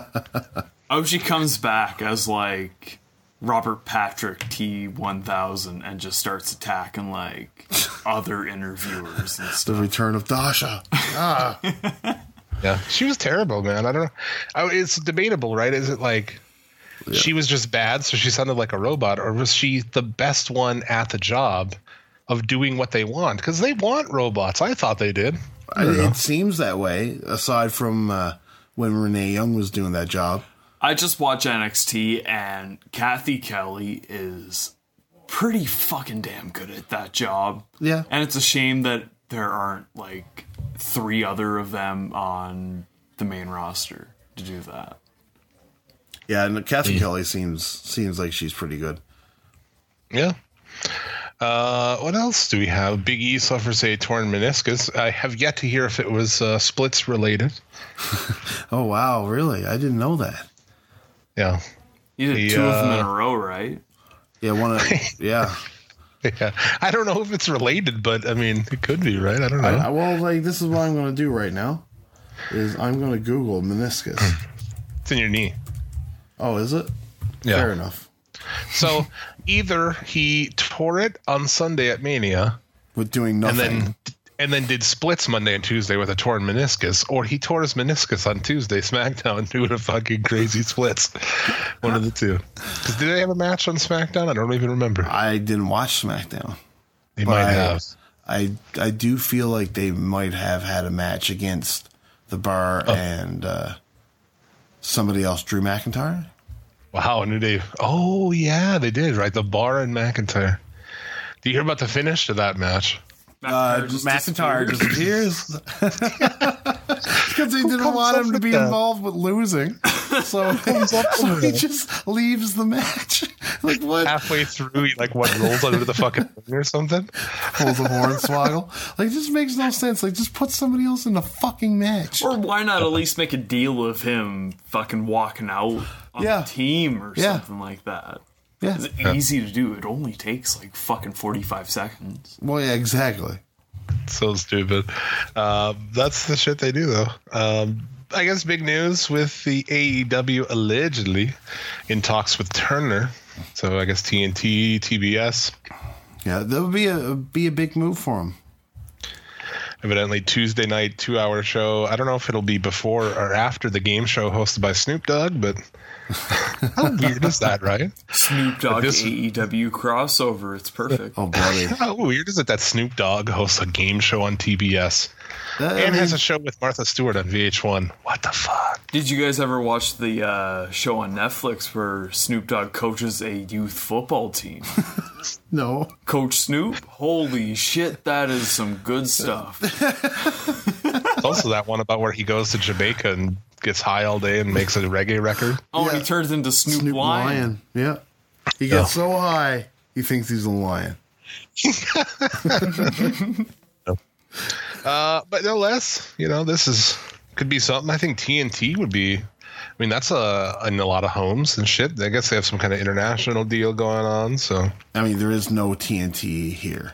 I hope she comes back as like Robert Patrick T one thousand and just starts attacking like other interviewers and the stuff. return of Dasha. Ah. Yeah, she was terrible, man. I don't know. I, it's debatable, right? Is it like she was just bad, so she sounded like a robot, or was she the best one at the job of doing what they want? Because they want robots. I thought they did. I don't it, know. it seems that way, aside from uh, when Renee Young was doing that job. I just watch N X T and Kathy Kelly is pretty fucking damn good at that job. Yeah. And it's a shame that there aren't like three other of them on the main roster to do that. Yeah, and Kathy Kelly seems seems like she's pretty good. Yeah. Uh, what else do we have? Big E suffers a torn meniscus. I have yet to hear if it was uh, splits related. Oh wow, really? I didn't know that. Yeah. You did He, two of them in uh, a row, right? Yeah, one of yeah. Yeah. I don't know if it's related, but I mean, it could be, right? I don't know. I, I- well, like this is what I'm going to do right now. Is I'm going to Google meniscus. It's in your knee. Oh, is it? Yeah. Fair enough. So either he tore it on Sunday at Mania With doing and nothing. then and then did splits Monday and Tuesday with a torn meniscus, or he tore his meniscus on Tuesday SmackDown doing a fucking crazy splits. One of the two. 'Cause did they have a match on SmackDown? I don't even remember. I didn't watch SmackDown. They but might I, have. I I do feel like they might have had a match against the Bar Oh. and uh, somebody else, Drew McIntyre. Wow, and they oh yeah, they did, right? The Bar and McIntyre. Do you hear about the finish to that match? Uh, just McIntyre disappeared. disappears because they didn't comes want up him to with be that? involved with losing, so, so he just leaves the match. Like what? Halfway through, he like what rolls under the fucking ring or something. Pulls a hornswoggle. Like it just makes no sense. Like just put somebody else in the fucking match. Or why not at least make a deal of him fucking walking out on Yeah. the team or Yeah. something like that? Yeah. It's easy to do. It only takes like fucking forty-five seconds. Well, yeah, exactly. So stupid. Uh, that's the shit they do, though. Um, I guess big news with the A E W allegedly in talks with Turner. So I guess T N T, T B S. Yeah, that would be a be a big move for him. Evidently Tuesday night, two hour show. I don't know if it'll be before or after the game show hosted by Snoop Dogg, but how weird is that, right? Snoop Dogg this- A E W crossover. It's perfect. Oh, buddy. How weird is it that Snoop Dogg hosts a game show on T B S That- I and mean, has a show with Martha Stewart on V H one? What the fuck? Did you guys ever watch the uh, show on Netflix where Snoop Dogg coaches a youth football team? no. Coach Snoop? Holy shit, that is some good stuff. It's also that one about where he goes to Jamaica and gets high all day and makes a reggae record. Oh, Yeah. and he turns into Snoop, Snoop Lion. Lion. Yeah. He gets so high, he thinks he's a lion. Uh, but no less, you know, this is could be something. I think T N T would be. I mean, that's a in a lot of homes and shit. I guess they have some kind of international deal going on. So I mean, there is no T N T here.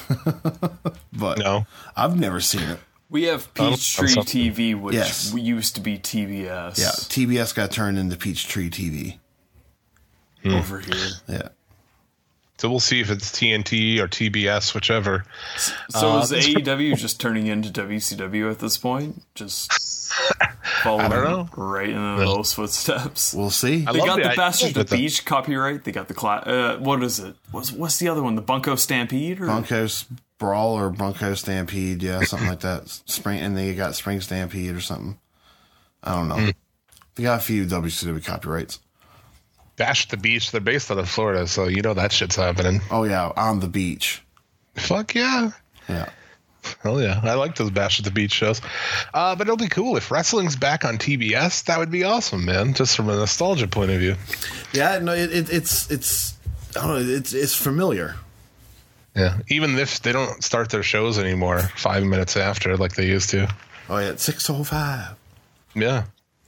But no, I've never seen it. We have Um, Peachtree something. T V, which Yes. used to be T B S. Yeah, T B S got turned into Peachtree T V. over here. Yeah. so we'll see if it's T N T or T B S, whichever. So Uh, is that's A E W just turning into W C W at this point? Just following I don't know. right in those footsteps. We'll see. I They love got the the idea Bastards with of the the- Beach copyright. They got the cla- uh, what is it? What's what's the other one? The Bunko Stampede? Or? Broncos Brawl or Bronco Stampede, yeah, something like that. Spring, and they got Spring Stampede or something. I don't know. Mm. They got a few W C W copyrights. Bash at the Beach. They're based out of Florida, so you know that shit's happening. Oh yeah, on the beach. Fuck yeah. Yeah. Hell yeah. I like those Bash at the Beach shows. Uh, but it'll be cool. If wrestling's back on T B S, that would be awesome, man. Just from a nostalgia point of view. Yeah, no, it, it, it's it's I don't know, it's it's familiar. Yeah. Even if they don't start their shows anymore five minutes after like they used to. Oh yeah, it's six oh five. Yeah.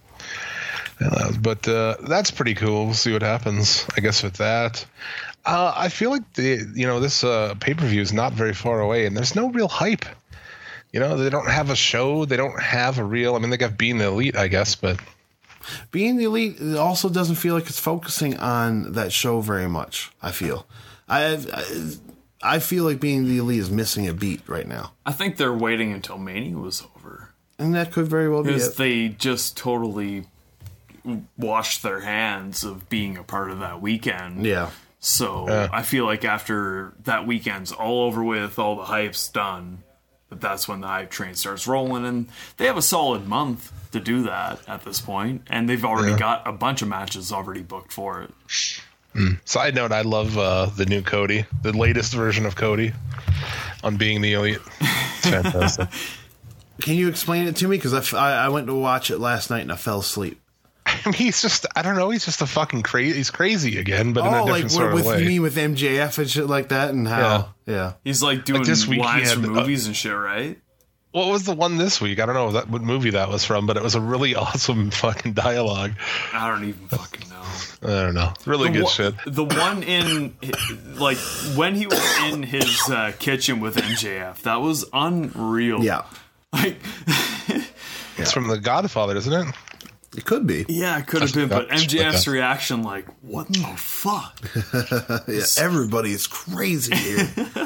Yeah, but uh, that's pretty cool. We'll see what happens, I guess, with that. Uh, I feel like the you know this uh, pay per view is not very far away, and there's no real hype. You know, they don't have a show. They don't have a real. I mean, they got Being the Elite, I guess, but Being the Elite it also doesn't feel like it's focusing on that show very much. I feel, I I, I feel like Being the Elite is missing a beat right now, I think they're waiting until Mania was over and that could very well be because it. they just totally washed their hands of being a part of that weekend. Yeah, So Yeah. I feel like after that weekend's all over with, all the hype's done, that that's when the hype train starts rolling, and they have a solid month to do that at this point, and they've already Yeah. got a bunch of matches already booked for it. Side note, I love uh, the new Cody, the latest version of Cody on Being the Elite. It's fantastic. can you explain it to me? Because I, f- I I went to watch it last night and I fell asleep. I mean, he's just, I don't know, he's just a fucking crazy, he's crazy again, but in a Oh, different like sort with of way. me with M J F and shit like that, and how yeah. He's like doing this week he lines had, from uh, movies and shit, right? What was the one this week? I don't know that, what movie that was from, but it was a really awesome fucking dialogue. I don't even fucking know. I don't know. Really The good one- shit. The one in, like, when he was in his uh, kitchen with M J F, that was unreal. Yeah, Like, It's from The Godfather, isn't it? it could be. yeah, it could have been, but That's- M J F's okay. reaction, like, what the fuck? Yeah, everybody is crazy here.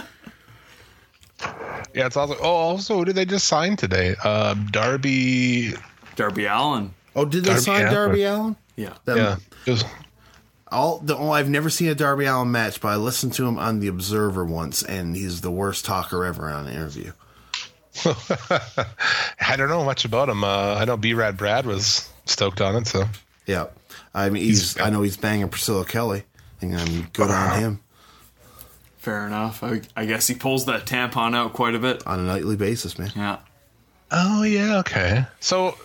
Yeah, it's also. Oh, also, who did they just sign today? Uh, Darby. Darby Allin. Oh, did they Darby sign Allin. Darby Allin? Yeah. Them- Yeah. It was, All the oh, I've never seen a Darby Allin match, but I listened to him on The Observer once, and he's the worst talker ever on an interview. I don't know much about him. Uh, I know B-Rad Brad was stoked on it, so. Yeah, I mean, he's, I know he's banging Priscilla Kelly, and I'm good on him Fair enough. I, I guess he pulls that tampon out quite a bit. on a nightly basis, man. Yeah. Oh, yeah, okay. So.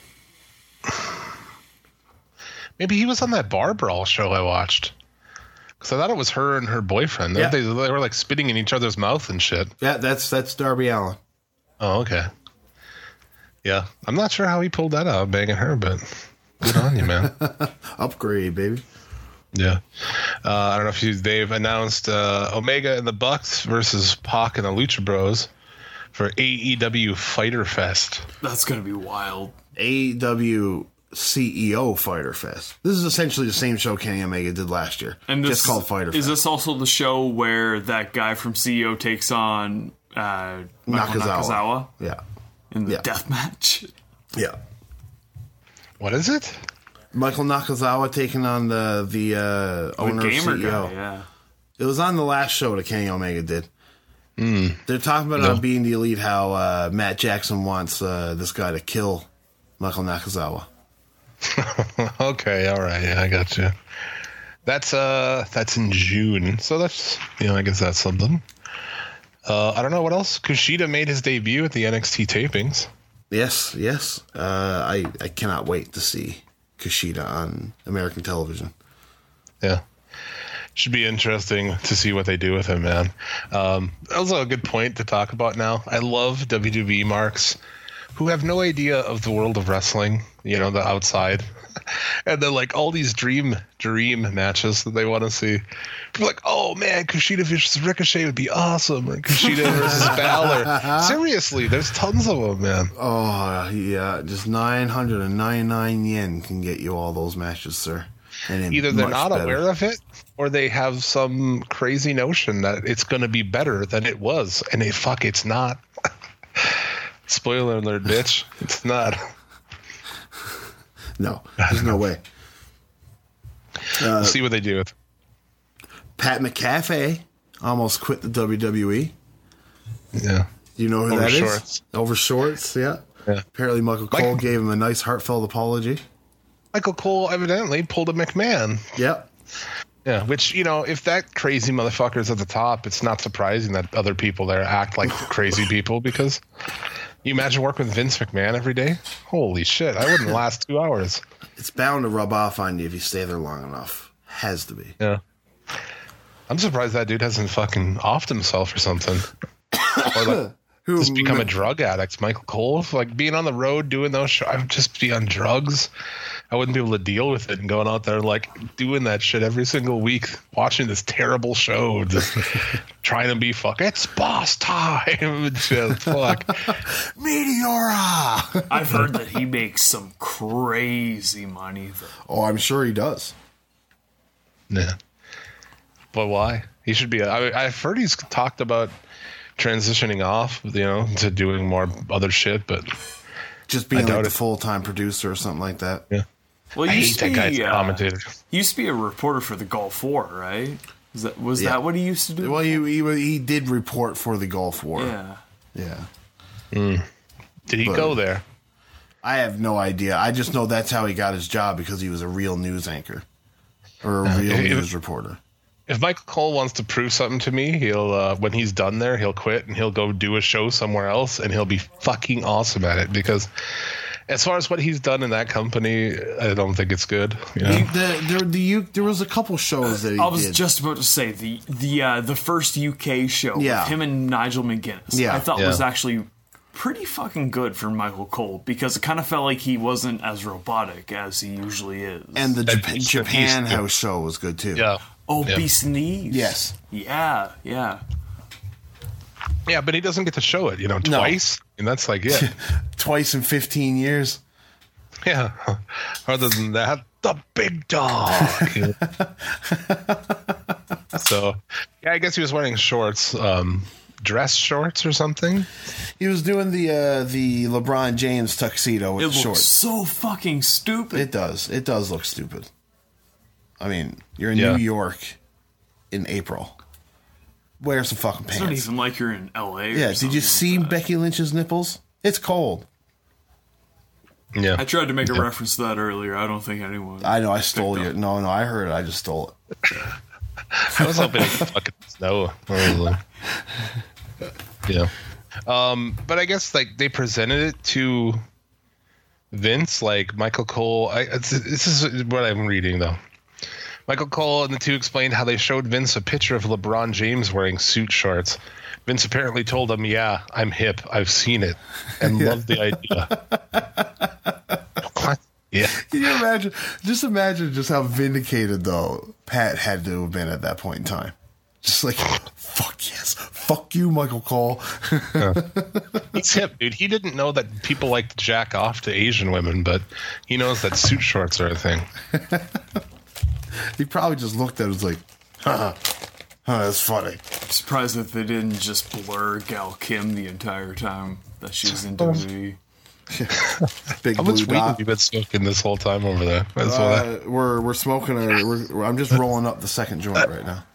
Maybe he was on that Bar Brawl show I watched. Because I thought it was her and her boyfriend. Yeah. They, they were like spitting in each other's mouth and shit. Yeah, that's that's Darby Allin. Oh, okay. Yeah. I'm not sure how he pulled that out, banging her, but good on you, man. Upgrade, baby. Yeah. Uh, I don't know if you, they've announced uh, Omega and the Bucks versus Pac and the Lucha Bros for A E W Fighter Fest. That's going to be wild. A E W C E O Fighter Fest. This is essentially the same show Kenny Omega did last year, And this, just called Fighter Is Fest. this also the show where that guy from C E O takes on uh, Michael Nakazawa. Nakazawa Yeah, in the Yeah. death match? yeah. What is it? Michael Nakazawa taking on the the uh, The owner of gamer C E O. guy, yeah. It was on the last show that Kenny Omega did. Mm. They're talking about No. on Being the Elite how uh, Matt Jackson wants uh, this guy to kill Michael Nakazawa. Okay, all right. Yeah, I got you. That's uh, that's in June, so that's you know, I guess that's something. Uh, I don't know what else. Kushida made his debut at the N X T tapings. Yes, yes. Uh, I I cannot wait to see Kushida on American television. Yeah. Should be interesting to see what they do with him, man. Um, also a good point to talk about now. I love W W E marks who have no idea of the world of wrestling, you know, the outside. And then like all these dream dream matches that they want to see. People like, oh man, Kushida versus Ricochet would be awesome. Or Kushida versus Balor. Seriously, there's tons of them, man. Oh, yeah. Just nine hundred ninety-nine yen can get you all those matches, sir. And Either they're much not better. aware of it, or they have some crazy notion that it's going to be better than it was, and it fuck, it's not. Spoiler alert, bitch! It's not. No, there's no way. Uh, See what they do with. Pat McAfee almost quit the W W E. Yeah, You know who Over that is? shorts. Over shorts, yeah. Yeah. Apparently, Michael Cole Mike- gave him a nice, heartfelt apology. Michael Cole evidently pulled a McMahon. Yep. Yeah, which, you know, if that crazy motherfucker's at the top, it's not surprising that other people there act like crazy people, because you imagine working with Vince McMahon every day? Holy shit, I wouldn't last two hours. It's bound to rub off on you if you stay there long enough. Has to be. Yeah. I'm surprised that dude hasn't fucking offed himself or something. Or like Who, just become a drug addict. Michael Cole, like being on the road doing those shows, I would just be on drugs. I wouldn't be able to deal with it and going out there like doing that shit every single week, watching this terrible show, just trying to be fuck. It's boss time. And shit, fuck. Meteora! I've heard that he makes some crazy money. Though. Oh, I'm sure he does. Yeah. But why? He should be. I, I've heard he's talked about transitioning off, you know, to doing more other shit, but Just being I doubt like the it. full-time producer or something like that. yeah. Well, I he hate used that to guy as be, a uh, commentator. he used to be a reporter for the Gulf War, right? Is that was Yeah. that what he used to do? Well, he, he he did report for the Gulf War. yeah. Yeah. Did he but- go there? I have no idea. I just know that's how he got his job, because he was a real news anchor or a real if- news reporter. If Michael Cole wants to prove something to me, he'll uh, when he's done there, he'll quit and he'll go do a show somewhere else, and he'll be fucking awesome at it. Because as far as what he's done in that company, I don't think it's good. You know? He, the, there, the U, there was a couple shows that he I was did. just about to say the the uh, the first U K show Yeah. with him and Nigel McGuinness. Yeah. I thought Yeah. was actually pretty fucking good for Michael Cole, because it kind of felt like he wasn't as robotic as he usually is. and the That Japan, Beast- Japan Beast- House show was good too. yeah, oh, yeah. Beast Knees. Yes. Yeah, yeah. yeah, but he doesn't get to show it, you know, No. twice, and that's like it. Twice in fifteen years. Yeah. Other than that, the big dog. So, yeah, I guess he was wearing shorts, um, dress shorts or something. He was doing the uh, the LeBron James tuxedo with It looks shorts. so fucking stupid. It does. It does look stupid. I mean, you're in Yeah. New York in April. Wear some fucking It's not pants. even like you're in L A. or Yeah, did something you like see that. Becky Lynch's nipples? It's cold. Yeah. I tried to make a Yeah. reference to that earlier. I don't think anyone. I know I stole picked you. up. No, no, I heard it. I just stole it. I was hoping it could fucking snow. Honestly. Yeah. Um, but I guess like they presented it to Vince, like Michael Cole. I, it's, this is what I'm reading though. Michael Cole and the two explained how they showed Vince a picture of LeBron James wearing suit shorts. Vince apparently told him, "Yeah, I'm hip. I've seen it and loved the idea." What? Yeah. Can you imagine? Just imagine just how vindicated though Pat had to have been at that point in time. Just like, fuck yes, fuck you, Michael Cole. He's hip, dude. He didn't know that people like to jack off to Asian women, but he knows that suit shorts are a thing. He probably just looked at it and was like, huh, huh, that's funny. I'm surprised that they didn't just blur Gal Kim the entire time that she was in W W E. Big How blue much weed dot. have you been smoking this whole time over there? That's what I- Uh, we're we're smoking a. We're, I'm just rolling up the second joint right now.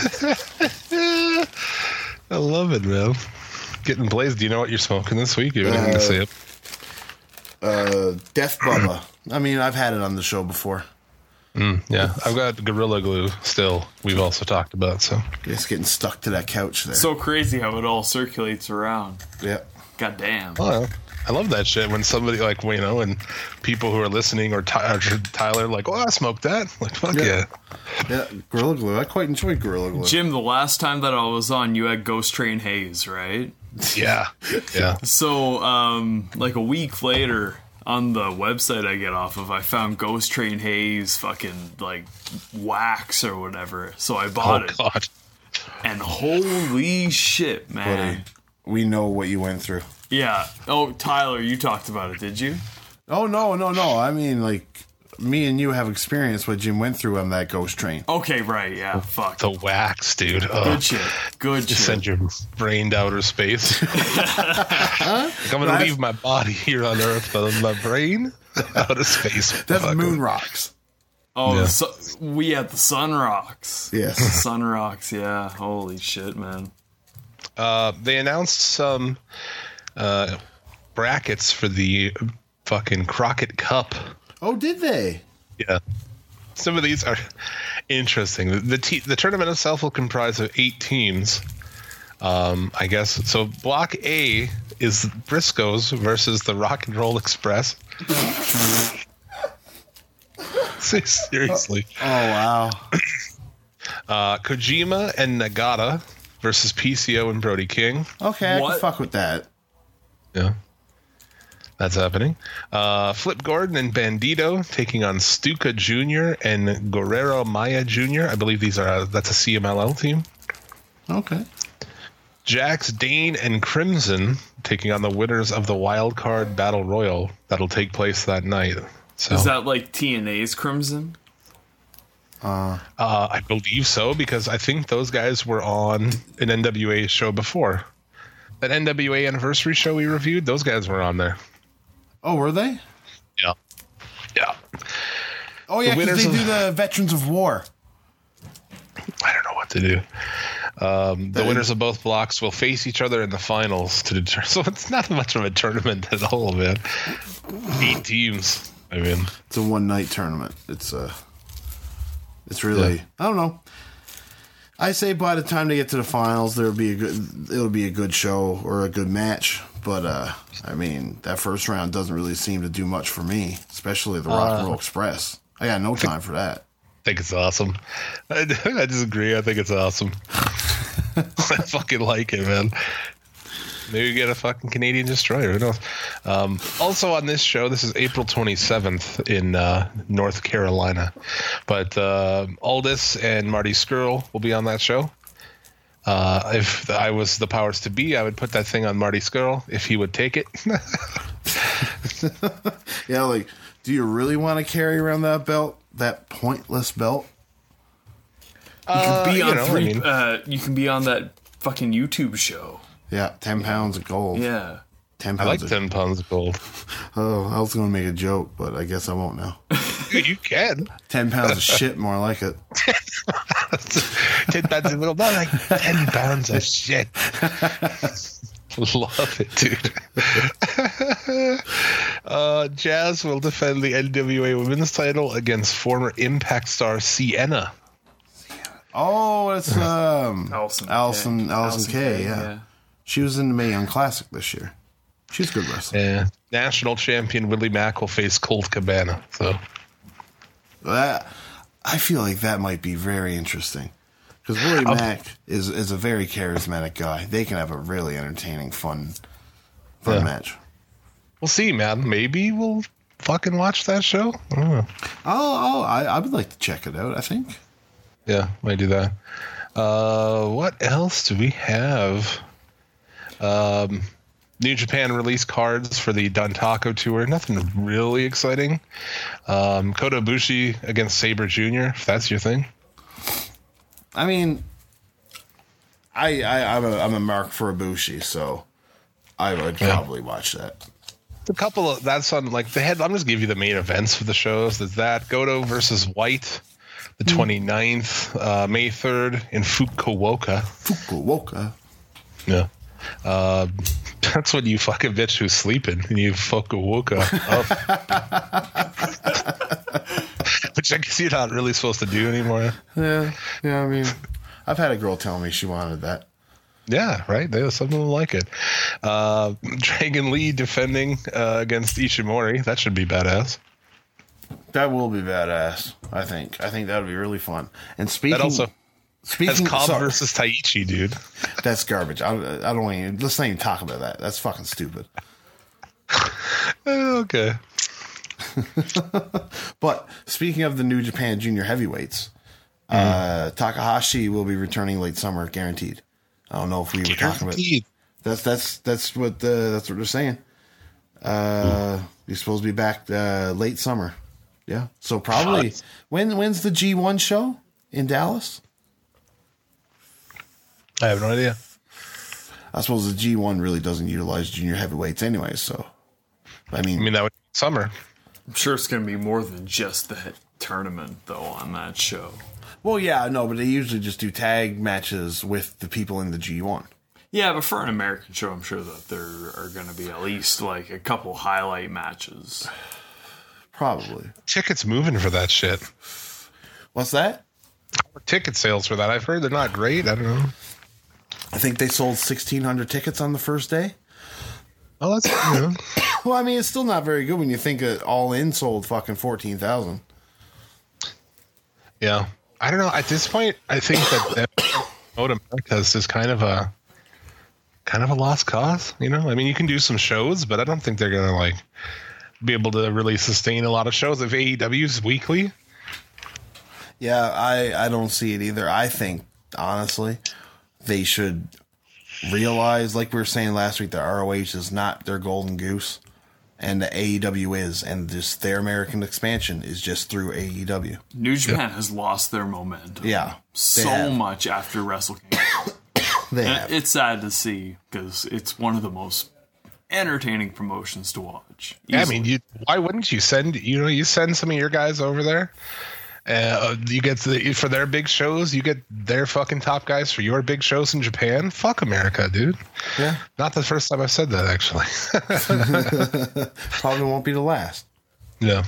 I love it, man. Getting blazed. Do you know what you're smoking this week? You're going to say it. Uh, Death Bubba. I mean, I've had it on the show before. Mm, yeah, I've got Gorilla Glue still. We've also talked about so. It's getting stuck to that couch there. So crazy how it all circulates around. yeah. God damn. Oh, I love that shit when somebody like, you know, and people who are listening or Ty- or Tyler like, oh, I smoked that. Like, fuck yeah. Yeah, yeah Gorilla Glue. I quite enjoyed Gorilla Glue. Jim, the last time that I was on, you had Ghost Train Haze, right? Yeah. Yeah. So, um, like a week later, on the website I get off of, I found Ghost Train Haze fucking, like, wax or whatever. So I bought oh, it. God. And holy shit, man. Buddy, we know what you went through. Yeah. Oh, Tyler, you talked about it, did you? Oh, no, no, no. I mean, like, me and you have experienced what Jim went through on that ghost train. Okay, right, yeah, fuck. The wax, dude. Oh. Good shit. Good Just shit. send your brain to outer space. like, I'm going to leave my body here on Earth, but my brain outer space. That's Fuck. moon rocks. Oh, Yeah. the su- we had the Sun Rocks. Yes. The Sun Rocks, yeah. Holy shit, man. Uh, they announced some uh, brackets for the fucking Crockett Cup. Oh, did they? Yeah. Some of these are interesting. The the, te- the tournament itself will comprise of eight teams. Um, I guess. So Block A is Briscoes versus the Rock and Roll Express. Seriously. Oh, wow. Uh, Kojima and Nagata versus P C O and Brody King. Okay, I What? can fuck with that. Yeah. That's happening. Uh, Flip Gordon and Bandito taking on Stuka Junior and Guerrero Maya Junior I believe these are, uh, that's a C M L L team. Okay. Jax, Dane, and Crimson taking on the winners of the Wild Card Battle Royal that'll take place that night. So, Is that like T N A's Crimson? uh, I believe so, because I think those guys were on an N W A show before. That N W A anniversary show we reviewed, those guys were on there. Oh, were they? Yeah. Yeah. Oh, yeah, The because they winners do the Veterans of War. I don't know what to do. Um, the winners of both blocks will face each other in the finals to determine. So it's not much of a tournament at all, man. Eight teams. I mean, It's a one night tournament. It's uh it's really Yeah. I don't know. I say by the time they get to the finals, there'll be a good it'll be a good show or a good match. But uh I mean that first round doesn't really seem to do much for me, especially the Rock and Roll Express. I got no time for that. I think it's awesome. I, I disagree. I think it's awesome. I fucking like it, man. Maybe get a fucking Canadian Destroyer. Who knows? Um, also on this show, this is April twenty-seventh in uh, North Carolina. But uh, Aldis and Marty Skrull will be on that show. Uh, if I was the powers to be, I would put that thing on Marty Skrull if he would take it. Yeah, like, do you really want to carry around that belt? That pointless belt? You can be Uh, on you know, I three, mean- uh, you can be on that fucking YouTube show. Yeah, ten pounds of gold. Yeah. Ten I pounds like of ten pounds of gold. Oh, I was gonna make a joke, but I guess I won't now. You can. Ten pounds of shit, more like it. ten pounds of gold. Not like ten pounds of shit. Love it, dude. uh, Jazz will defend the N W A Women's title against former Impact star Sienna. Oh, it's um Allison Allison K. Allison K. K, Yeah. yeah. She was in the Mae Young Classic this year. She's a good wrestler. And national champion Willie Mack will face Colt Cabana. So That I feel like that might be very interesting because Willie Mack is is a very charismatic guy. They can have a really entertaining, fun, fun Yeah. match. we'll see, man. Maybe we'll fucking watch that show. I don't know. Oh, oh I, I would like to check it out. I think. Yeah, might do that. Uh, what else do we have? Um, New Japan released cards for the Dontaku tour. Nothing really exciting. Um, Kota Ibushi against Sabre Junior, if that's your thing. I mean, I, I I'm a I'm a mark for Ibushi, so I would Yeah. probably watch that. A couple of that's on like the head. I'm just give you the main events for the shows. There's that Goto versus White, the twenty-ninth, uh, May third in Fukuoka. Fukuoka. Yeah. Uh, that's when you fuck a bitch who's sleeping and you Fukuoka up. Which I guess you're not really supposed to do anymore. Yeah, yeah. I mean, I've had a girl tell me she wanted that. Yeah, right. There's something like it. Uh, Dragon Lee defending uh, against Ishimori. That should be badass. That will be badass. I think. I think that would be really fun. And speaking, that also speaking, has Cobb sorry, versus Taichi, dude. That's garbage. I, I don't want you. Let's not even talk about that. That's fucking stupid. Okay. But speaking of the New Japan Junior Heavyweights, mm. uh, Takahashi will be returning late summer, guaranteed. I don't know if we were talking about. That's that's that's what uh, that's what they're saying. Uh, he's supposed to be back uh, late summer. Yeah, so probably when when's the G one show in Dallas? I have no idea. I suppose the G one really doesn't utilize junior heavyweights anyway. So, I mean, I mean that would be summer. I'm sure it's going to be more than just the tournament though on that show. Well, yeah, no, but they usually just do tag matches with the people in the G one. Yeah, but for an American show, I'm sure that there are going to be at least like a couple highlight matches. Probably. Tickets moving for that shit. What's that? Ticket sales for that. I've heard they're not great. I don't know. I think they sold sixteen hundred tickets on the first day. Oh, that's you know. Well, I mean, it's still not very good when you think it all in sold fucking fourteen thousand. Yeah. I don't know. At this point, I think that Mode America is just kind of a kind of a lost cause. You know, I mean, you can do some shows, but I don't think they're gonna like be able to really sustain a lot of shows if A E W's weekly. Yeah, I I don't see it either. I think honestly, they should realize, like we were saying last week, that R O H is not their golden goose, and the A E W is, and just their American expansion is just through A E W. New Japan yep. has lost their momentum. Yeah, so have. much after Wrestle Kingdom. They have. It's sad to see because it's one of the most entertaining promotions to watch. Yeah, I mean, you, why wouldn't you send? You know, you send some of your guys over there. Uh, you get the, for their big shows, you get their fucking top guys for your big shows in Japan. Fuck America, dude. Yeah. Not the first time I've said that, actually. Probably won't be the last. Yeah.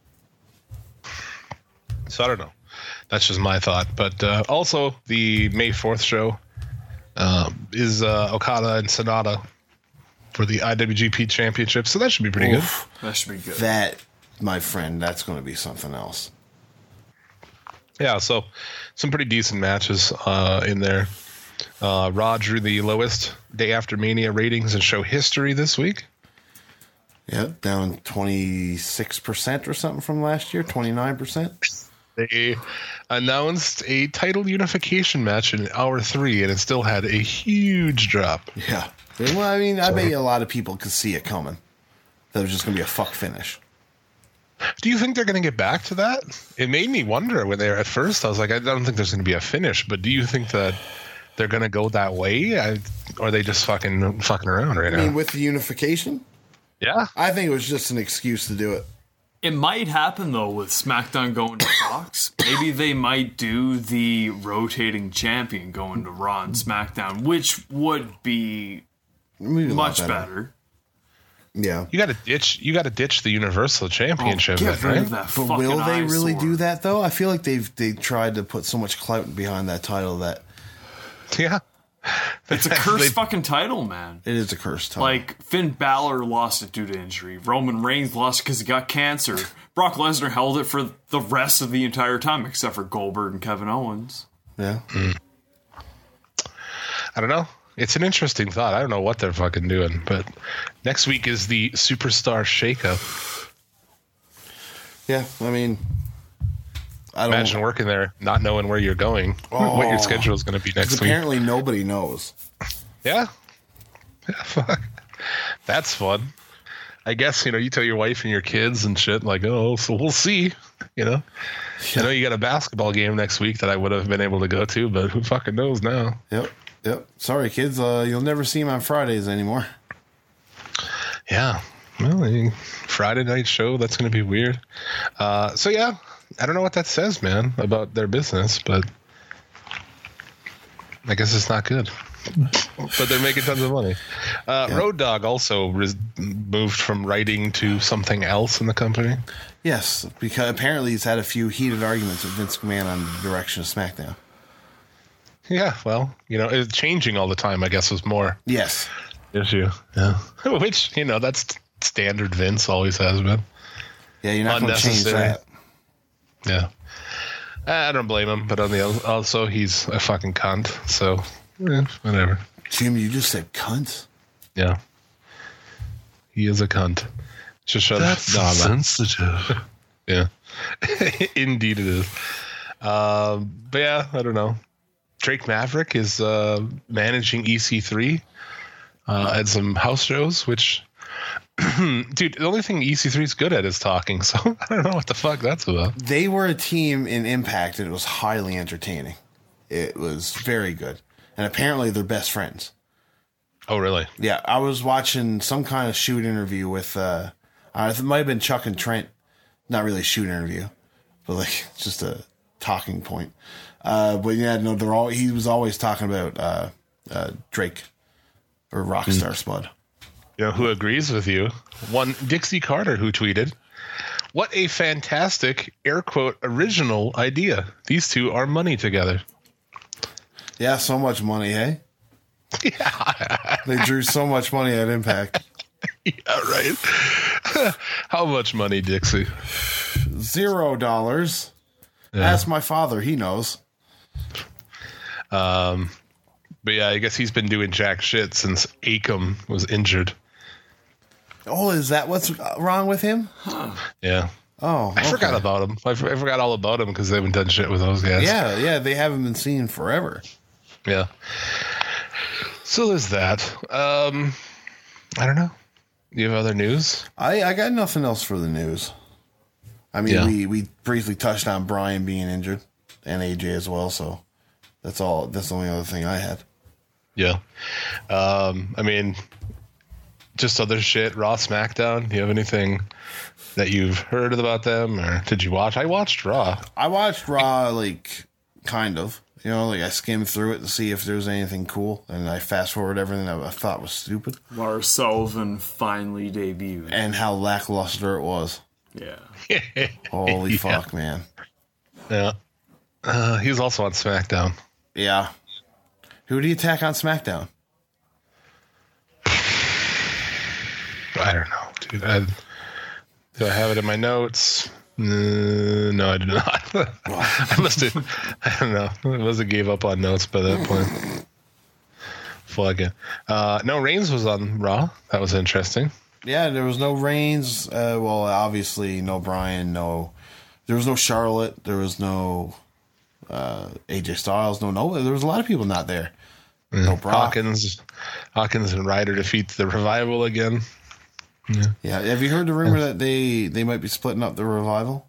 So I don't know. That's just my thought. But uh, also, the May fourth show uh, is uh, Okada and Sonata for the I W G P Championship. So that should be pretty Oof, good. That should be good. That, my friend, that's going to be something else. Yeah, so some pretty decent matches uh, in there. Uh, Raw drew the lowest Day After Mania ratings in show history this week. Yeah, down twenty-six percent or something from last year, twenty-nine percent. They announced a title unification match in hour three, and it still had a huge drop. Yeah. Well, I mean, I so, bet you a lot of people could see it coming. That it was just going to be a fuck finish. Do you think they're going to get back to that? It made me wonder when they were at first. I was like, I don't think there's going to be a finish, but do you think that they're going to go that way? I, or are they just fucking fucking around right now? I mean, with the unification? Yeah. I think it was just an excuse to do it. It might happen, though, with SmackDown going to Fox. Maybe they might do the rotating champion going to Raw and SmackDown, which would be much better. better. Yeah, you got to ditch. You got to ditch the Universal Championship, oh, get right? rid of that but will they eyesore. really do that though? I feel like they've they tried to put so much clout behind that title that yeah, it's a cursed fucking title, man. It is a cursed title. Like Finn Balor lost it due to injury. Roman Reigns lost it because he got cancer. Brock Lesnar held it for the rest of the entire time, except for Goldberg and Kevin Owens. Yeah, mm. I don't know. It's an interesting thought. I don't know what they're fucking doing, but next week is the Superstar Shakeup. Yeah, I mean, I don't imagine working there, not knowing where you're going, oh, what your schedule is going to be next week. Apparently, nobody knows. Yeah, yeah, fuck. That's fun. I guess you know you tell your wife and your kids and shit like, oh, so we'll see. You know, yeah. I know you got a basketball game next week that I would have been able to go to, but who fucking knows now? Yep. Yep. Sorry, kids. Uh, you'll never see him on Fridays anymore. Yeah. Well, I mean, Friday night show, that's going to be weird. Uh, so, yeah, I don't know what that says, man, about their business, but I guess it's not good. But they're making tons of money. Uh, yeah. Road Dogg also res- moved from writing to something else in the company. Yes, because apparently he's had a few heated arguments with Vince McMahon on the direction of SmackDown. Yeah, well, you know, it's changing all the time, I guess, was more Yes. issue. Yeah. Which, you know, that's standard Vince, always has been. Yeah, you're not going to change Unnecessary. that. Yeah. I don't blame him, but on the other, also, he's a fucking cunt, so, eh, whatever. Jim, you just said cunt. Yeah. He is a cunt. Just shut That's no, I'm not. sensitive. Yeah. Indeed it is. Um, but yeah, I don't know. Drake Maverick is uh, managing E C three uh, at some house shows, which, dude, the only thing E C three is good at is talking. So I don't know what the fuck that's about. They were a team in Impact, and it was highly entertaining. It was very good. And apparently they're best friends. Oh, really? Yeah, I was watching some kind of shoot interview with, uh, uh, it might have been Chuck and Trent. Not really a shoot interview, but like just a talking point. Uh, but yeah, no, they're all, he was always talking about uh, uh, Drake or Rockstar Spud. You know who agrees with you? One Dixie Carter, who tweeted, "What a fantastic, air quote, original idea. These two are money together." Yeah, so much money, hey? Yeah. They drew so much money at Impact. Yeah, right. How much money, Dixie? Zero dollars. Yeah. Ask my father, he knows. Um, but yeah, I guess he's been doing jack shit since Akam was injured. Oh, is that what's wrong with him? Yeah. Oh, I okay. forgot about him. I, for- I forgot all about him because they haven't done shit with those guys. Yeah, yeah, they haven't been seen forever. Yeah. So there's that. Um, I don't know. You have other news? I, I got nothing else for the news. I mean, Yeah. we, we briefly touched on Brian being injured and A J as well, so that's all. That's the only other thing I had. Yeah. Um, I mean, just other shit. Raw, SmackDown. Do you have anything that you've heard about them, or did you watch? I watched Raw. I watched Raw, like, kind of. You know, like I skimmed through it to see if there was anything cool, and I fast forward everything that I thought was stupid, Lars Sullivan finally debuted. and how lackluster it was. Yeah. Holy Yeah. fuck, man. Yeah. Uh, he was also on SmackDown. Yeah. Who do you attack on SmackDown? I don't know, dude. I, do I have it in my notes? Uh, no, I do not. I must have. I don't know. I must have gave up on notes by that point. Fuck it. Uh, no, Reigns was on Raw. That was interesting. Yeah, there was no Reigns. Uh, well, obviously, no Bryan. No, there was no Charlotte. There was no uh, A J Styles. No, no. There was a lot of people not there. No Brock. Hawkins, Hawkins and Ryder defeat the Revival again. Yeah. Yeah, have you heard the rumor that they they might be splitting up the Revival?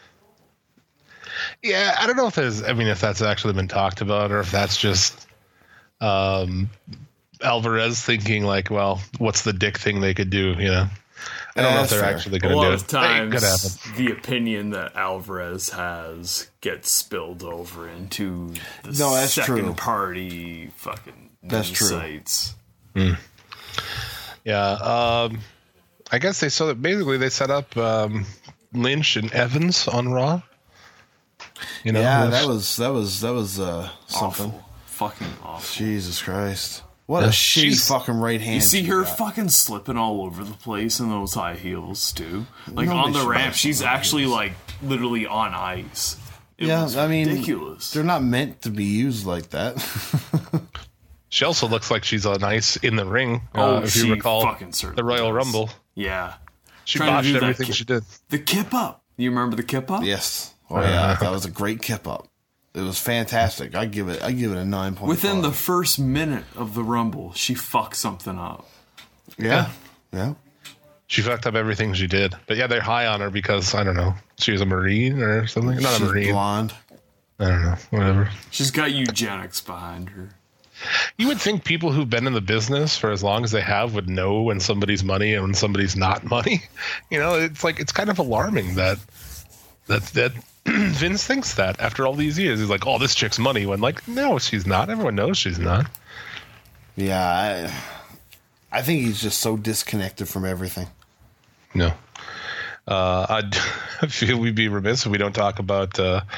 Yeah, I don't know if there's. I mean, if that's actually been talked about, or if that's just um, Alvarez thinking like, well, what's the dick thing they could do? You know, I don't Yeah, know if that's they're fair. actually A going to lot do of it. Hey, could times, happen. the opinion that Alvarez has gets spilled over into the No, that's second true. party fucking That's news true. sites. Yeah, um, I guess they so that basically they set up um, Lynch and Evans on Raw. You know, Yeah, which- that was that was that was uh, something. Awful. Fucking awful. Jesus Christ! What a Yeah. shitty She's- fucking right hand. You see she her got. fucking slipping all over the place in those high heels, too. Like Nobody on the should ramp, have she's high actually heels. like literally on ice. It Yeah, was I mean, ridiculous. they're not meant to be used like that. she also looks like she's on ice in the ring. Oh, uh, if she you recall fucking certainly the Royal does. Rumble, Yeah. she Trying to botched do that everything ki- she did. The kip up. You remember the kip up? Yes. Oh yeah, that was a great kip up. It was fantastic. I give it. I give it a nine point. Within the first minute of the Rumble, she fucked something up. yeah, yeah. She fucked up everything she did. But yeah, they're high on her because I don't know, she was a Marine or something. Not a She's Marine. blonde. I don't know. Whatever. She's got eugenics behind her. You would think people who've been in the business for as long as they have would know when somebody's money and when somebody's not money. You know, it's like it's kind of alarming that that that Vince thinks that after all these years. He's like, "Oh, this chick's money." When like, no, she's not. Everyone knows she's not. Yeah, I, I think he's just so disconnected from everything. No. Uh, I'd, I feel we'd be remiss if we don't talk about uh,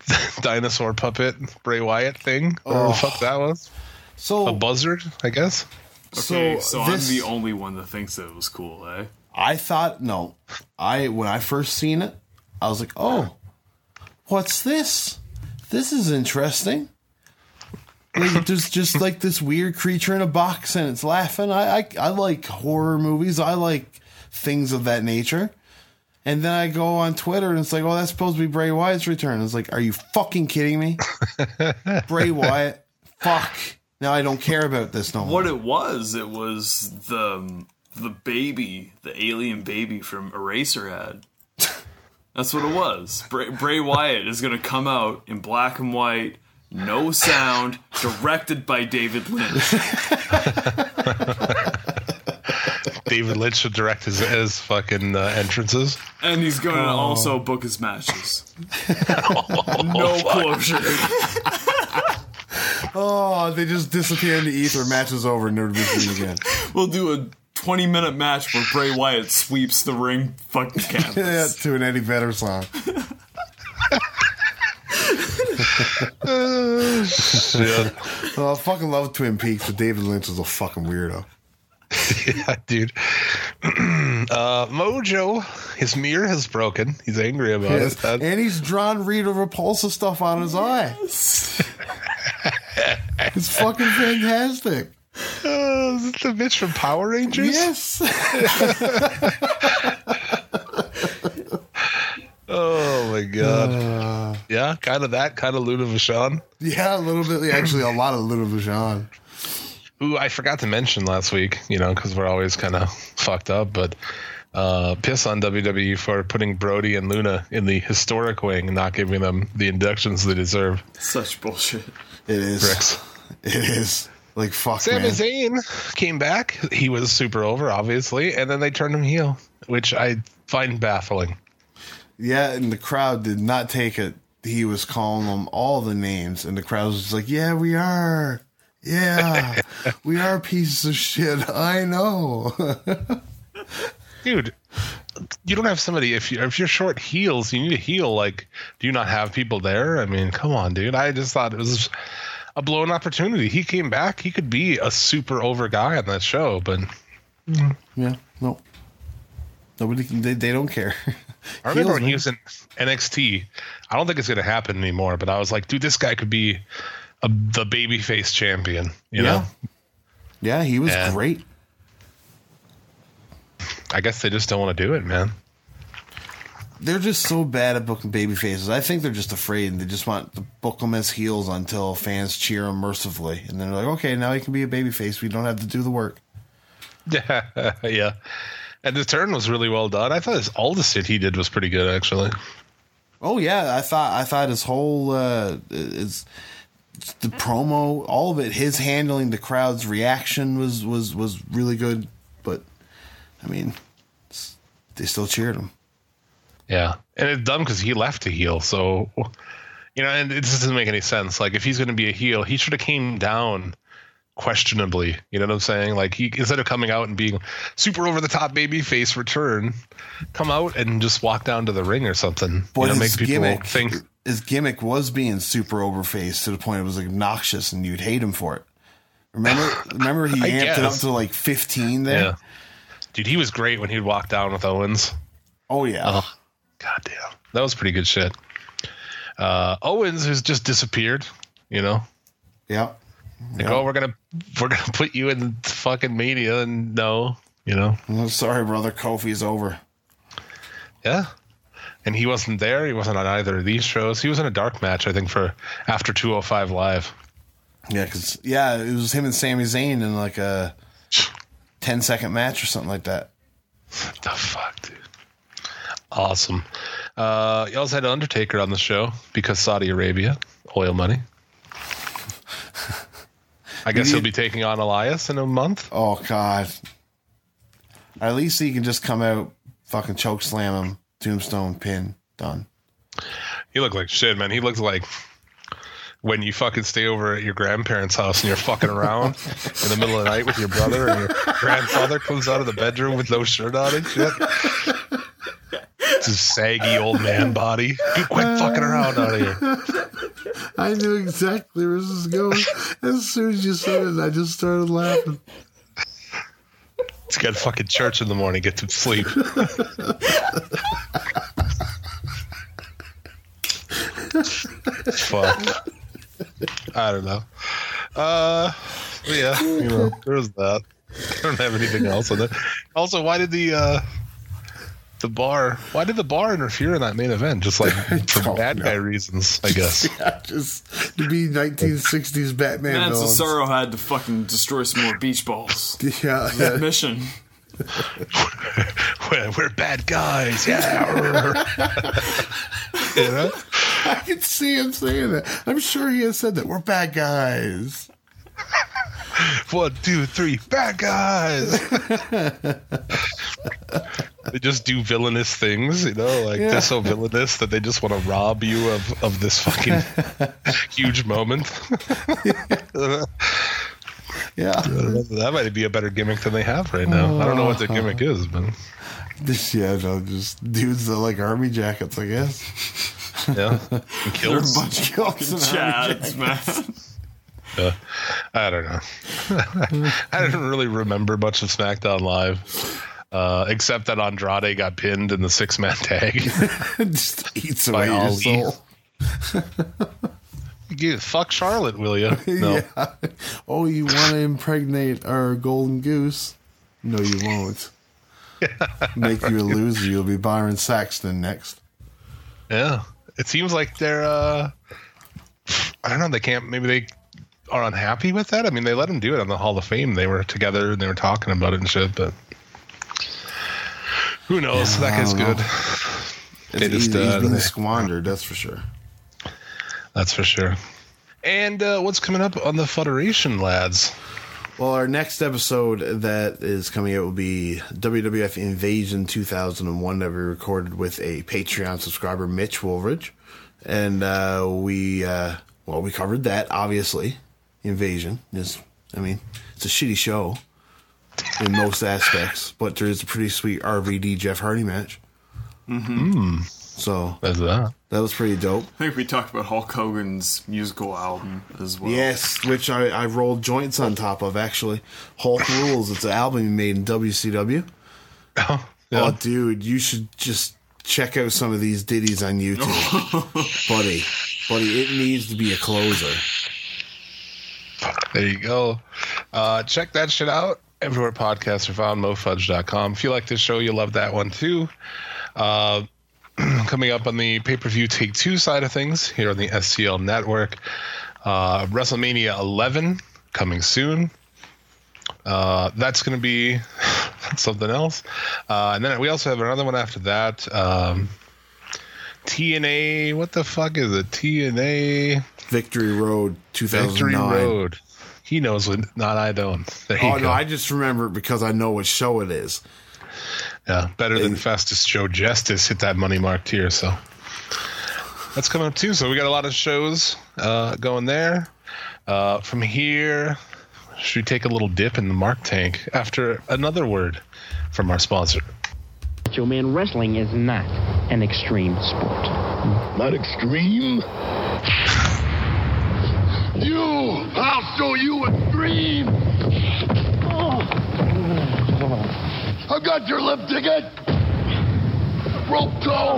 dinosaur puppet Bray Wyatt thing. Whatever the fuck that was. So a buzzard, I guess. Okay, so, so this, I'm the only one that thinks that it was cool, eh? I thought no. I when I first seen it, I was like, oh, what's this? This is interesting. Like, there's just like this weird creature in a box and it's laughing. I, I I like horror movies. I like things of that nature. And then I go on Twitter and it's like, oh, that's supposed to be Bray Wyatt's return. It's like, are you fucking kidding me? Bray Wyatt? Fuck. Now I don't care about this no more. What it was, it was the the baby, the alien baby from Eraserhead. That's what it was. Bray, Bray Wyatt is going to come out in black and white, no sound, directed by David Lynch. David Lynch should direct his, his fucking uh, entrances. And he's going to Oh. also book his matches. oh, no fuck. closure. Oh, they just disappear into ether. Match is over. Never be seen again. We'll do a twenty minute match where Bray Wyatt sweeps the ring fucking canvas. Yeah, to an Eddie Vedder song. uh, shit. Oh, I fucking love Twin Peaks, but David Lynch is a fucking weirdo. Yeah, dude. uh, Mojo, his mirror has broken. He's angry about Yes. it. That's- And he's drawn Rita Repulsa stuff on his eye. It's fucking fantastic. Uh, is it the bitch from Power Rangers? Yes. Oh my god. Uh, yeah, kind of that, kind of Luna Vachon. Yeah, a little bit. Actually, a lot of Luna Vachon. Who I forgot to mention last week, you know, because we're always kind of fucked up, but uh, piss on W W E for putting Brody and Luna in the historic wing and not giving them the inductions they deserve. Such bullshit. It is. Bricks. It is. Like, fuck, Sami man. Zayn came back. He was super over, obviously, and then they turned him heel, which I find baffling. Yeah, and the crowd did not take it. He was calling them all the names, and the crowd was just like, yeah, we are. Yeah, we are pieces of shit. I know. Dude, you don't have somebody, if, you, if you're short heels, you need a heel. Like, do you not have people there? I mean, come on, dude. I just thought it was a blown opportunity. He came back. He could be a super over guy on that show, but... Yeah, no. Nobody can, they, they don't care. I remember Heels, when man. he was in N X T. I don't think it's going to happen anymore, but I was like, dude, this guy could be a, the babyface champion, you Yeah. know? Yeah, he was And- great. I guess they just don't want to do it, man. They're just so bad at booking baby faces. I think they're just afraid and they just want to book them as heels until fans cheer them mercifully. And then they're like, okay, now he can be a baby face. We don't have to do the work. Yeah, yeah. And the turn was really well done. I thought his, all the shit he did was pretty good, actually. Oh yeah, I thought I thought his whole uh, is the promo, all of it, his handling the crowd's reaction was was was really good. But I mean, it's- they still cheered him. Yeah, and it's dumb because he left to heel, so you know, and it just doesn't make any sense. Like, if he's going to be a heel, he should have came down questionably. You know what I'm saying? Like, he instead of coming out and being super over the top baby face return, come out and just walk down to the ring or something. But you know, his make people gimmick, think. his gimmick was being super overfaced to the point it was obnoxious, and you'd hate him for it. Remember, remember he I amped it up guess. to like fifteen there. Yeah, dude, he was great when he'd walk down with Owens. Oh yeah. Oh, goddamn, that was pretty good shit. Uh, Owens has just disappeared. You know, Yeah. like, oh, we're gonna we're gonna put you in fucking Mania, and no, you know, I'm sorry, brother. Kofi's over. yeah. And he wasn't there. He wasn't on either of these shows. He was in a dark match, I think, for after two oh five Live. Yeah, because yeah, it was him and Sami Zayn in like a ten second match or something like that. What the fuck, dude? Awesome. Uh, you also had Undertaker on the show because Saudi Arabia, oil money. I guess he'll be taking on Elias in a month. Oh God. At least he can just come out, fucking choke slam him, tombstone pin, done. He looked like shit, man. He looks like when you fucking stay over at your grandparents' house and you're fucking around in the middle of the night with your brother and your grandfather comes out of the bedroom with no shirt on and shit. Just his saggy old man body. Quit fucking around out here. I knew exactly where this was going. As soon as you said it, I just started laughing. He's got fucking church in the morning. Get to sleep. Fuck. I don't know. Uh, yeah, you know, there's that. I don't have anything else on it. Also, why did the uh, the bar? Why did the bar interfere in that main event? Just like for bad know. guy reasons, I guess. Yeah, just to be nineteen sixties Batman. Man, villains. Cesaro had to fucking destroy some more beach balls. Yeah, that mission. we're, we're bad guys, yeah. You know? I can see him saying that. I'm sure he has said that. We're bad guys. One, two, three, bad guys. They just do villainous things, you know, like yeah. They're so villainous that they just want to rob you of, of this fucking huge moment. Yeah. That might be a better gimmick than they have right now. I don't know what their gimmick is, but this yeah, no, just dudes that like army jackets, I guess. Yeah. And kills. They're a bunch of fucking chads, man. Uh, I don't know. I didn't really remember much of SmackDown Live, uh, except that Andrade got pinned in the six-man tag. Just eats away your soul. You fuck Charlotte, will you? No. Yeah. Oh, you want to impregnate our golden goose? No, you won't. Make you a loser. You'll be Byron Saxton next. Yeah. It seems like they're, uh, I don't know, they can't, maybe they are unhappy with that. I mean, they let him do it on the Hall of Fame. They were together and they were talking about it and shit, but who knows? Yeah, that guy's good. They it's just, uh, being squandered, that's for sure. That's for sure. And uh, what's coming up on the Federation, lads? Well, our next episode that is coming out will be W W F Invasion two thousand one that we recorded with a Patreon subscriber, Mitch Woolridge. And uh, we, uh, well, we covered that, obviously. Invasion is, I mean, it's a shitty show in most aspects, but there is a pretty sweet R V D Jeff Hardy match. Mm-hmm. So that's that. That was pretty dope. I think we talked about Hulk Hogan's musical album as well. Yes, which I, I rolled joints on top of, actually. Hulk Rules. It's an album he made in W C W. Oh, yeah. Oh, dude, you should just check out some of these ditties on YouTube. buddy. Buddy, it needs to be a closer. There you go. Uh, check that shit out. Everywhere podcasts are found, mo fudge dot com. If you like this show, you'll love that one too. Uh, coming up on the pay-per-view Take Two side of things here on the S C L Network. Uh, WrestleMania eleven coming soon. Uh, that's going to be something else. Uh, and then we also have another one after that. Um, T N A, what the fuck is it? T N A Victory Road two thousand nine. Victory Road. He knows what, not I don't. There you oh, go. no, I just remember it because I know what show it is. Yeah, better and, than Fastest Show Justice hit that money mark tier, so that's coming up too. So we got a lot of shows uh, going there. Uh, from here, should we take a little dip in the Mark Tank after another word from our sponsor? Joe, man, wrestling is not an extreme sport. Not extreme? You! I'll show you extreme! Oh. I got your lip ticket! Rope toe!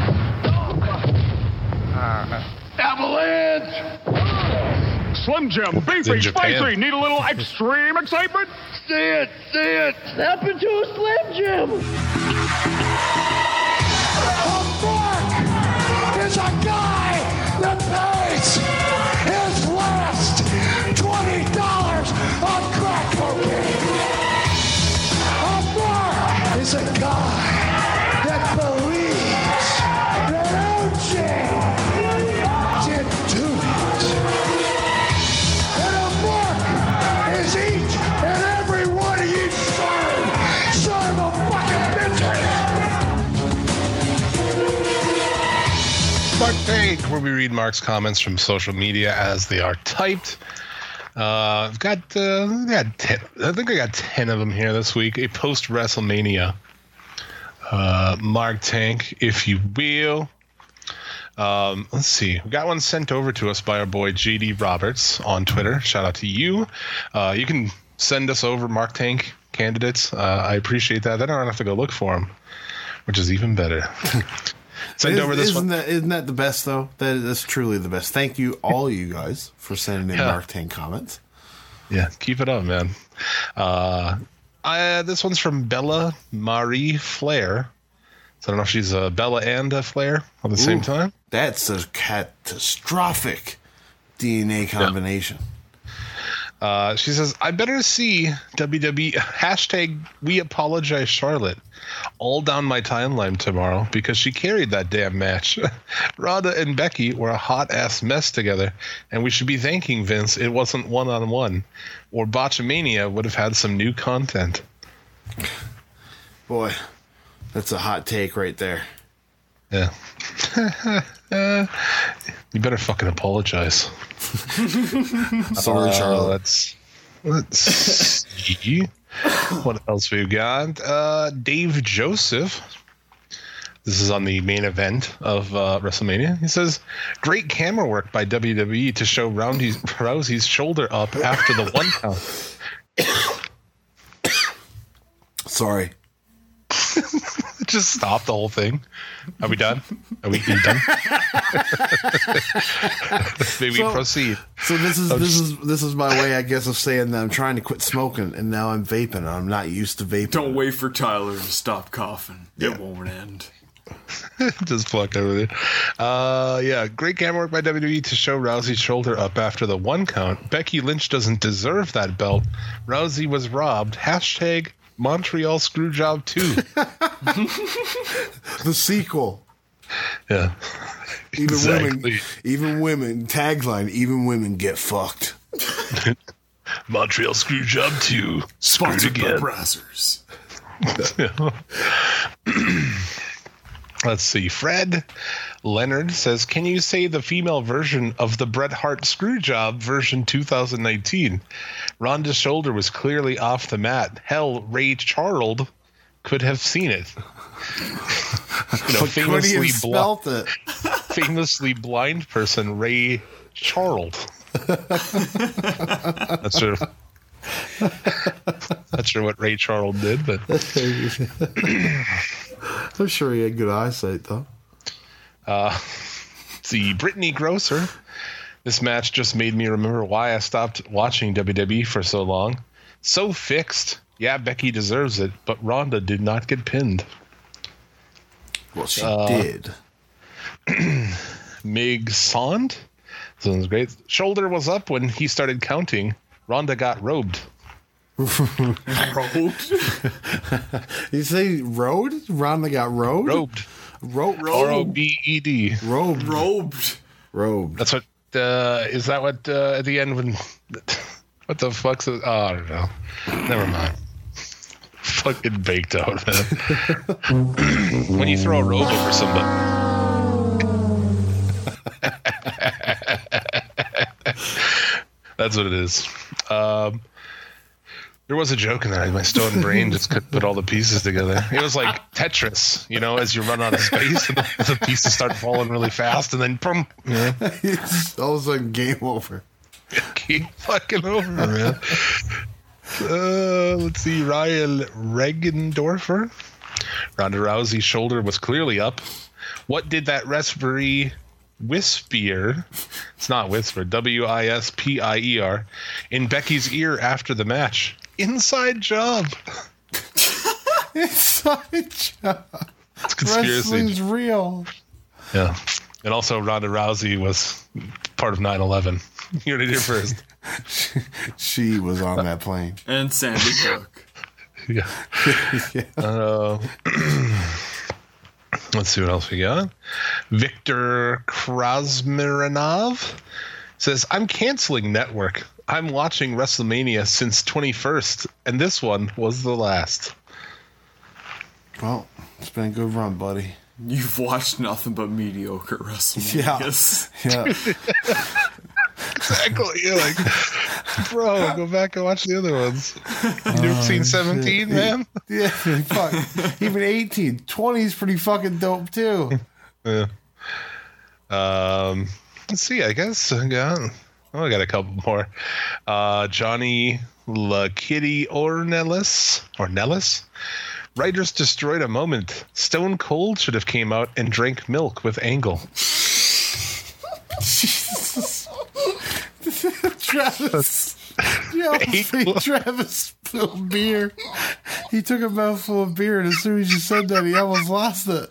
Avalanche! Slim Jim, beefy, spicy, need a little extreme excitement? See it, see it! Step into a Slim Jim! A Mark is a guy that pays his last twenty dollars on crack cocaine. A Mark is a guy that believes that O J didn't do it. And a Mark is each and every one of you son, son of a fucking bitches. Mark Tank, where we read Mark's comments from social media as they are typed. Uh, I've got, uh, I got ten, I think I got ten of them here this week. A post WrestleMania uh, Mark Tank, if you will. Um, let's see. We got one sent over to us by our boy J D Roberts on Twitter. Shout out to you. Uh, you can send us over Mark Tank candidates. Uh, I appreciate that. Then I don't have to go look for them, which is even better. Send Is, over this isn't one. That, isn't that the best, though? That, that's truly the best. Thank you, all you guys, for sending in Yeah. Mark Tank comments. Yeah, keep it up, man. Uh, I, this one's from Bella Marie Flair. So I don't know if she's a Bella and a Flair at the Ooh, same time. That's a catastrophic D N A combination. Uh, she says, I better see W W E hashtag we apologize Charlotte all down my timeline tomorrow because she carried that damn match. Ronda and Becky were a hot ass mess together, and we should be thanking Vince it wasn't one on one, or Botchamania would have had some new content. Boy, that's a hot take right there. Yeah. uh, you better fucking apologize. Sorry, uh, Charlotte. Let's, let's see. What else we've got? Uh, Dave Joseph. This is on the main event of uh, WrestleMania. He says, great camera work by W W E to show Rousey's, Rousey's shoulder up after the one count. Sorry. Just stop the whole thing. Are we done? Are we done? Maybe So- proceed. So this is Oh, this just- is this is my way, I guess, of saying that I'm trying to quit smoking, and now I'm vaping. And I'm not used to vaping. Don't wait for Tyler to stop coughing. It won't end. Just fuck over it. Uh, yeah, great camera work by W W E to show Rousey's shoulder up after the one count. Becky Lynch doesn't deserve that belt. Rousey was robbed. Hashtag Montreal Screwjob two. The sequel. Yeah. Even Exactly. women, even women. Tagline: even women get fucked. Montreal Screwjob two. Sponsored by again. Brazzers. Let's see. Fred Leonard says, can you say the female version of the Bret Hart Screwjob version two thousand nineteen? Ronda's shoulder was clearly off the mat. Hell, Ray Charles could have seen it. You know, But could he famously, have bl- spelt it? famously blind person Ray Charles. That's sure. Not sure what Ray Charles did, but I'm sure he had good eyesight, though. Uh, see, Brittany Grosser. This match just made me remember why I stopped watching W W E for so long. So fixed. Yeah, Becky deserves it, but Ronda did not get pinned. Well, she Uh, did. Mig Sond. Sounds great. Shoulder was up when he started counting. Ronda got robed. Robed? You say road? Ronda got road? Robed. Ro- R O B E D. Robed. Robed. Robed. That's what, uh, is that what, uh, at the end when, what the fuck's it? Oh, I don't know. Never mind. Fucking baked out, man. When you throw a robe over somebody. That's what it is. Um, there was a joke in there. My stone brain just couldn't put all the pieces together. It was like Tetris, you know, as you run out of space and the pieces start falling really fast and then boom. You know? All of a sudden, game over. Keep fucking over, man. Uh, let's see. Ryan Regendorfer. Ronda Rousey's shoulder was clearly up. What did that referee whisper? It's not whisper. W I S P I E R. In Becky's ear after the match. Inside job. Inside job. It's conspiracy. Wrestling's real. Yeah. And also Ronda Rousey was part of nine eleven. You heard it here first. She was on that plane. And Sandy Hook. Yeah. Yeah. Uh, let's see what else we got. Victor Krasmiranov says, I'm canceling network. I'm watching WrestleMania since twenty-first, and this one was the last. Well, it's been a good run, buddy. You've watched nothing but mediocre WrestleMania. Yeah. Yeah. Exactly. You're like, Bro, go back and watch the other ones. You've seen seventeen, man? Yeah, fuck. Even eighteen. twenty is pretty fucking dope, too. Yeah. Um, let's see, I guess. I got, oh, I got a couple more. Uh, Johnny La Kitty Ornelas. Ornelas? Writers destroyed a moment. Stone Cold should have came out and drank milk with Angle. Jesus. Travis. Yo, Travis spilled beer. He took a mouthful of beer, and as soon as you said that, he almost lost it.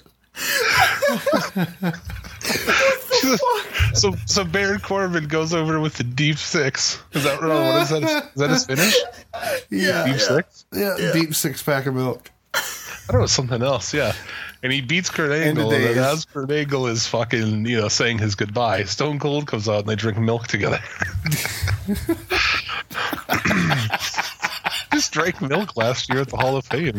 so, so Baron Corbin goes over with the deep six. Is that wrong? What is that? Is that his finish? Yeah, deep yeah. six. Yeah, yeah, deep six pack of milk. I don't know, something else. Yeah, and he beats Kurt Angle, and then as Kurt Angle is fucking, you know, saying his goodbye, Stone Cold comes out and they drink milk together. Just drank milk last year at the Hall of Fame.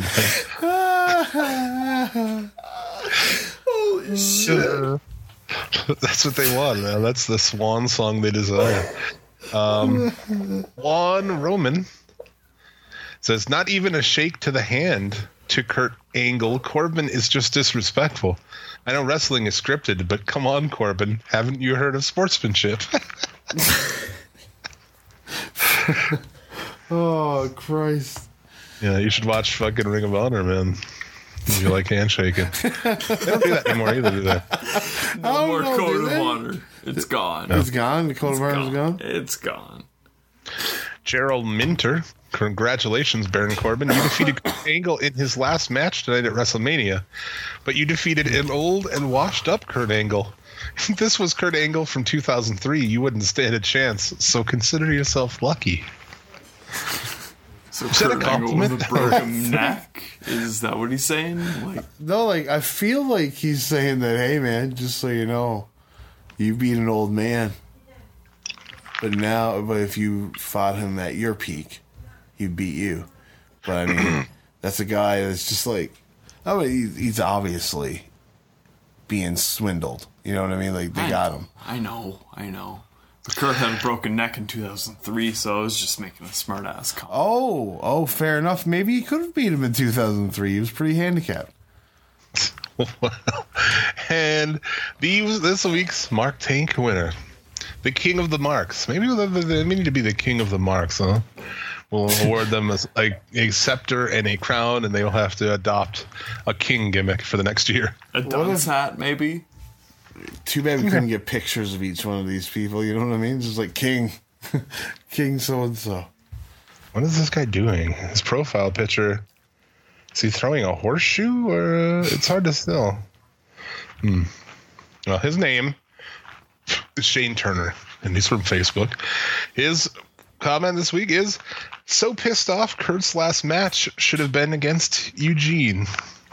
Holy shit. Uh, that's what they want, man. That's the swan song they desire. Um, Juan Roman says, not even a shake to the hand to Kurt Angle. Corbin is just disrespectful. I know wrestling is scripted, but come on, Corbin. Haven't you heard of sportsmanship? Oh, Christ. Yeah, you should watch fucking Ring of Honor, man. You like handshaking. They don't do that anymore either, do they? No more know, Code of Honor. It's gone. It's gone? The Code of Honor is gone? It's gone. Gerald Minter. Congratulations, Baron Corbin. You defeated Kurt Angle in his last match tonight at WrestleMania, but you defeated an old and washed up Kurt Angle. If this was Kurt Angle from two thousand three, you wouldn't stand a chance, so consider yourself lucky. So Is that a Kurt Angle compliment? with a broken neck? Is that what he's saying? Like, No, like, I feel like he's saying that, hey, man, just so you know, you beat an old man. But now, but if you fought him at your peak, he'd beat you. But, I mean, that's a guy that's just like, I mean, he's, he's obviously being swindled. You know what I mean? Like, they I got know, him. I know, I know. But Kurt had a broken neck in two thousand three, so I was just making a smart ass comment. Oh, oh, fair enough. Maybe he could have beat him in two thousand three. He was pretty handicapped. And these this week's Mark Tank winner, the King of the Marks. Maybe they need to be the King of the Marks, huh? We'll award them as like a scepter and a crown, and they'll have to adopt a king gimmick for the next year. A dunce hat, maybe? Too bad we couldn't get pictures of each one of these people. You know what I mean? Just like King, King so and so. What is this guy doing? His profile picture. Is he throwing a horseshoe, or uh, it's hard to tell. Hmm. Well, his name is Shane Turner, and he's from Facebook. His comment this week is, so pissed off Kurt's last match should have been against Eugene.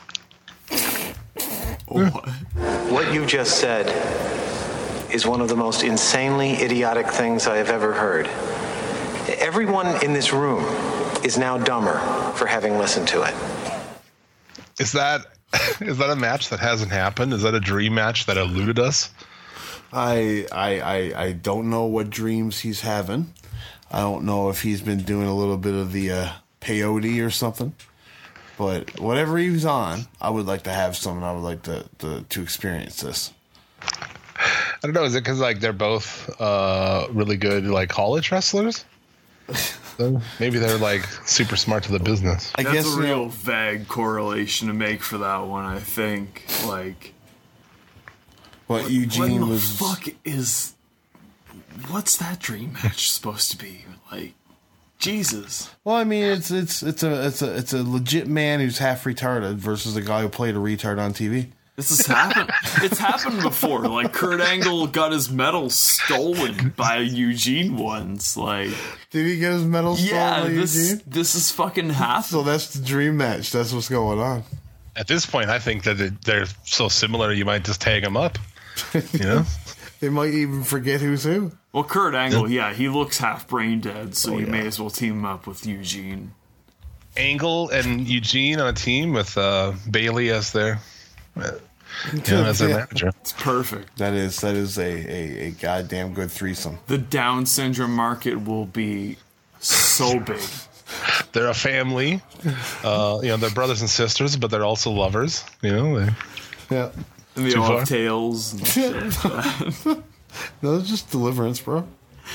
What? What you just said is one of the most insanely idiotic things I have ever heard. Everyone in this room is now dumber for having listened to it. Is that is that a match that hasn't happened? Is that a dream match that eluded us? I I I, I don't know what dreams he's having. I don't know if he's been doing a little bit of the uh, peyote or something. But whatever he was on, I would like to have some. I would like to, to, to experience this. I don't know. Is it because like they're both uh, really good like college wrestlers? So maybe they're like super smart to the business. I That's guess a real know, vague correlation to make for that one. I think like what, what Eugene what the was. Fuck is what's that dream match supposed to be like? Jesus. Well, I mean, it's it's it's a it's a it's a legit man who's half retarded versus a guy who played a retard on T V. This has happened. It's happened before. Like Kurt Angle got his medal stolen by Eugene once. Like, did he get his medal stolen yeah, by this, Eugene? This is fucking happening. So that's the dream match. That's what's going on. At this point, I think that they're so similar, you might just tag them up. You know. They might even forget who's who. Well, Kurt Angle, yeah, he looks half brain dead, so oh, you yeah. may as well team him up with Eugene. Angle and Eugene on a team with uh, Bailey as their. Uh, you know, as their Yeah. manager. It's perfect. That is that is a, a, a goddamn good threesome. The Down syndrome market will be so big. They're a family. Uh, you know, they're brothers and sisters, but they're also lovers. You know, they, Yeah. And they Too all far? have tails and shit like that. No, it's just Deliverance, bro.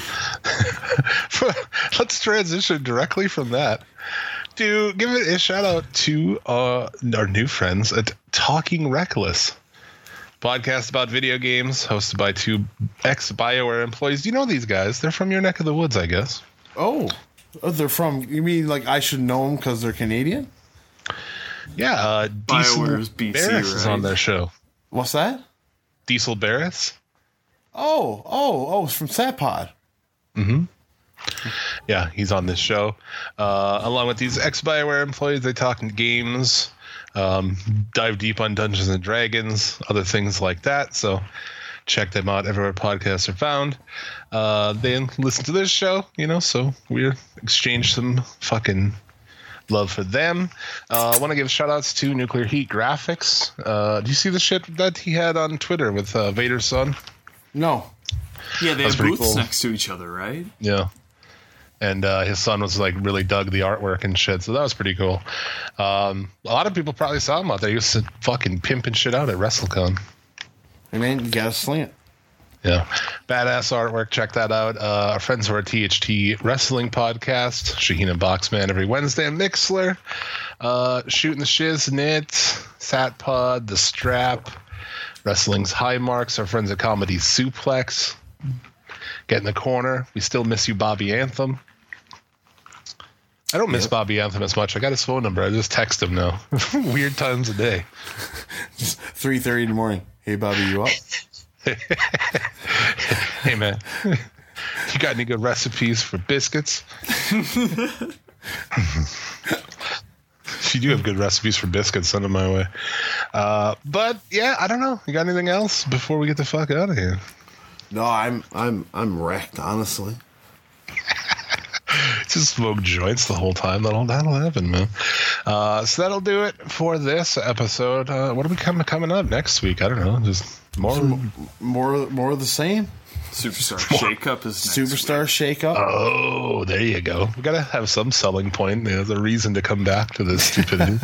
let's transition directly from that to give it a shout out to uh, our new friends at Talking Reckless, podcast about video games, hosted by two ex-BioWare employees. Do you know these guys? They're from your neck of the woods, I guess. Oh, oh they're from. You mean like I should know them because they're Canadian? Yeah, uh, BioWare's Diesel B C, Barris is right? on their show. What's that? Diesel Barris. Oh, oh, oh! It's from Satpod. Mm-hmm. Yeah, he's on this show. Uh, along with these ex-BioWare employees, they talk games, um, dive deep on Dungeons and Dragons, other things like that. So check them out everywhere podcasts are found. Uh, then listen to this show, you know, so we exchange some fucking love for them. Uh, I want to give shout-outs to Nuclear Heat Graphics. Uh, do you see the shit that he had on Twitter with uh, Vader's son? No. Yeah, they That's have pretty booths cool. next to each other, right? Yeah. And uh, his son was like really dug the artwork and shit, so that was pretty cool. Um, a lot of people probably saw him out there. He was fucking pimping shit out at WrestleCon. Hey man, you gotta sling it. Yeah, badass artwork. Check that out. Uh, our friends over at T H T Wrestling Podcast, Shaheen and Boxman every Wednesday, and Mixler, uh, Shooting the Shiz, Knit, Satpod, The Strap, Wrestling's High Marks, our friends at Comedy Suplex, Get in the Corner. We still miss you, Bobby Anthem. I don't miss Yep. Bobby Anthem as much. I got his phone number. I just text him now. Weird times a day. Three thirty in the morning. Hey Bobby, you up? Hey man, you got any good recipes for biscuits? If you do have good recipes for biscuits, send them my way. Uh, but yeah, I don't know. You got anything else before we get the fuck out of here? No, I'm I'm I'm wrecked, honestly. Just smoke joints the whole time. That'll that'll happen, man. Uh, so that'll do it for this episode. Uh, what are we coming coming up next week? I don't know. Just more more more of the same. Superstar Shakeup is next Superstar Shakeup. Oh, there you go. We gotta have some selling point. There's a reason to come back to this stupidity.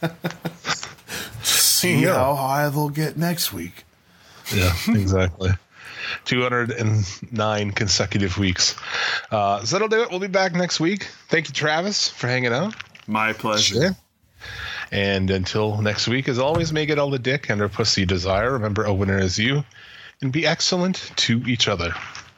See Yeah. how high they'll get next week. Yeah, exactly. two hundred nine consecutive weeks. Uh, so that'll do it. We'll be back next week. Thank you, Travis, for hanging out. My pleasure. Sure. And until next week, as always, may get all the dick and or pussy you desire. Remember, a winner is you. And be excellent to each other.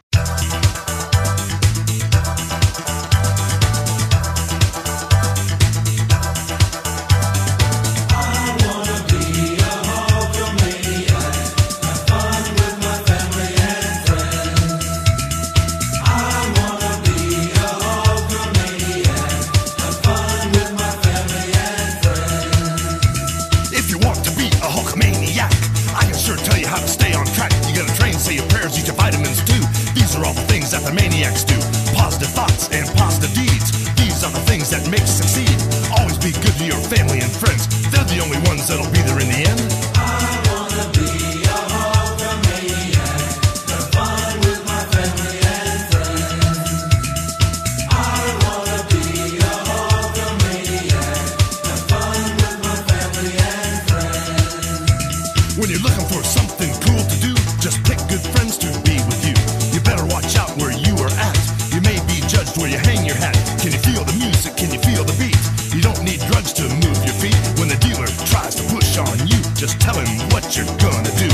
If you want to be a Hulkamaniac, I can sure tell you how to stay on track. You gotta train, say your prayers, eat your vitamins too. These are all the things that the maniacs do. Positive thoughts and positive deeds. These are the things that make you succeed. Always be good to your family and friends. They're the only ones that'll be there in the end. When you're looking for something cool to do, just pick good friends to be with you. You better watch out where you are at. You may be judged where you hang your hat. Can you feel the music? Can you feel the beat? You don't need drugs to move your feet. When the dealer tries to push on you, just tell him what you're gonna do.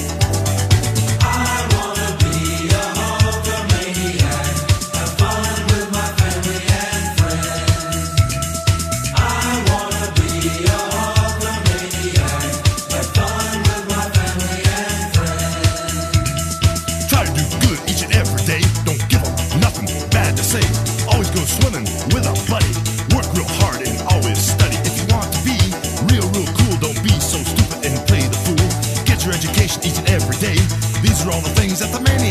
Have fun with things that the maniacs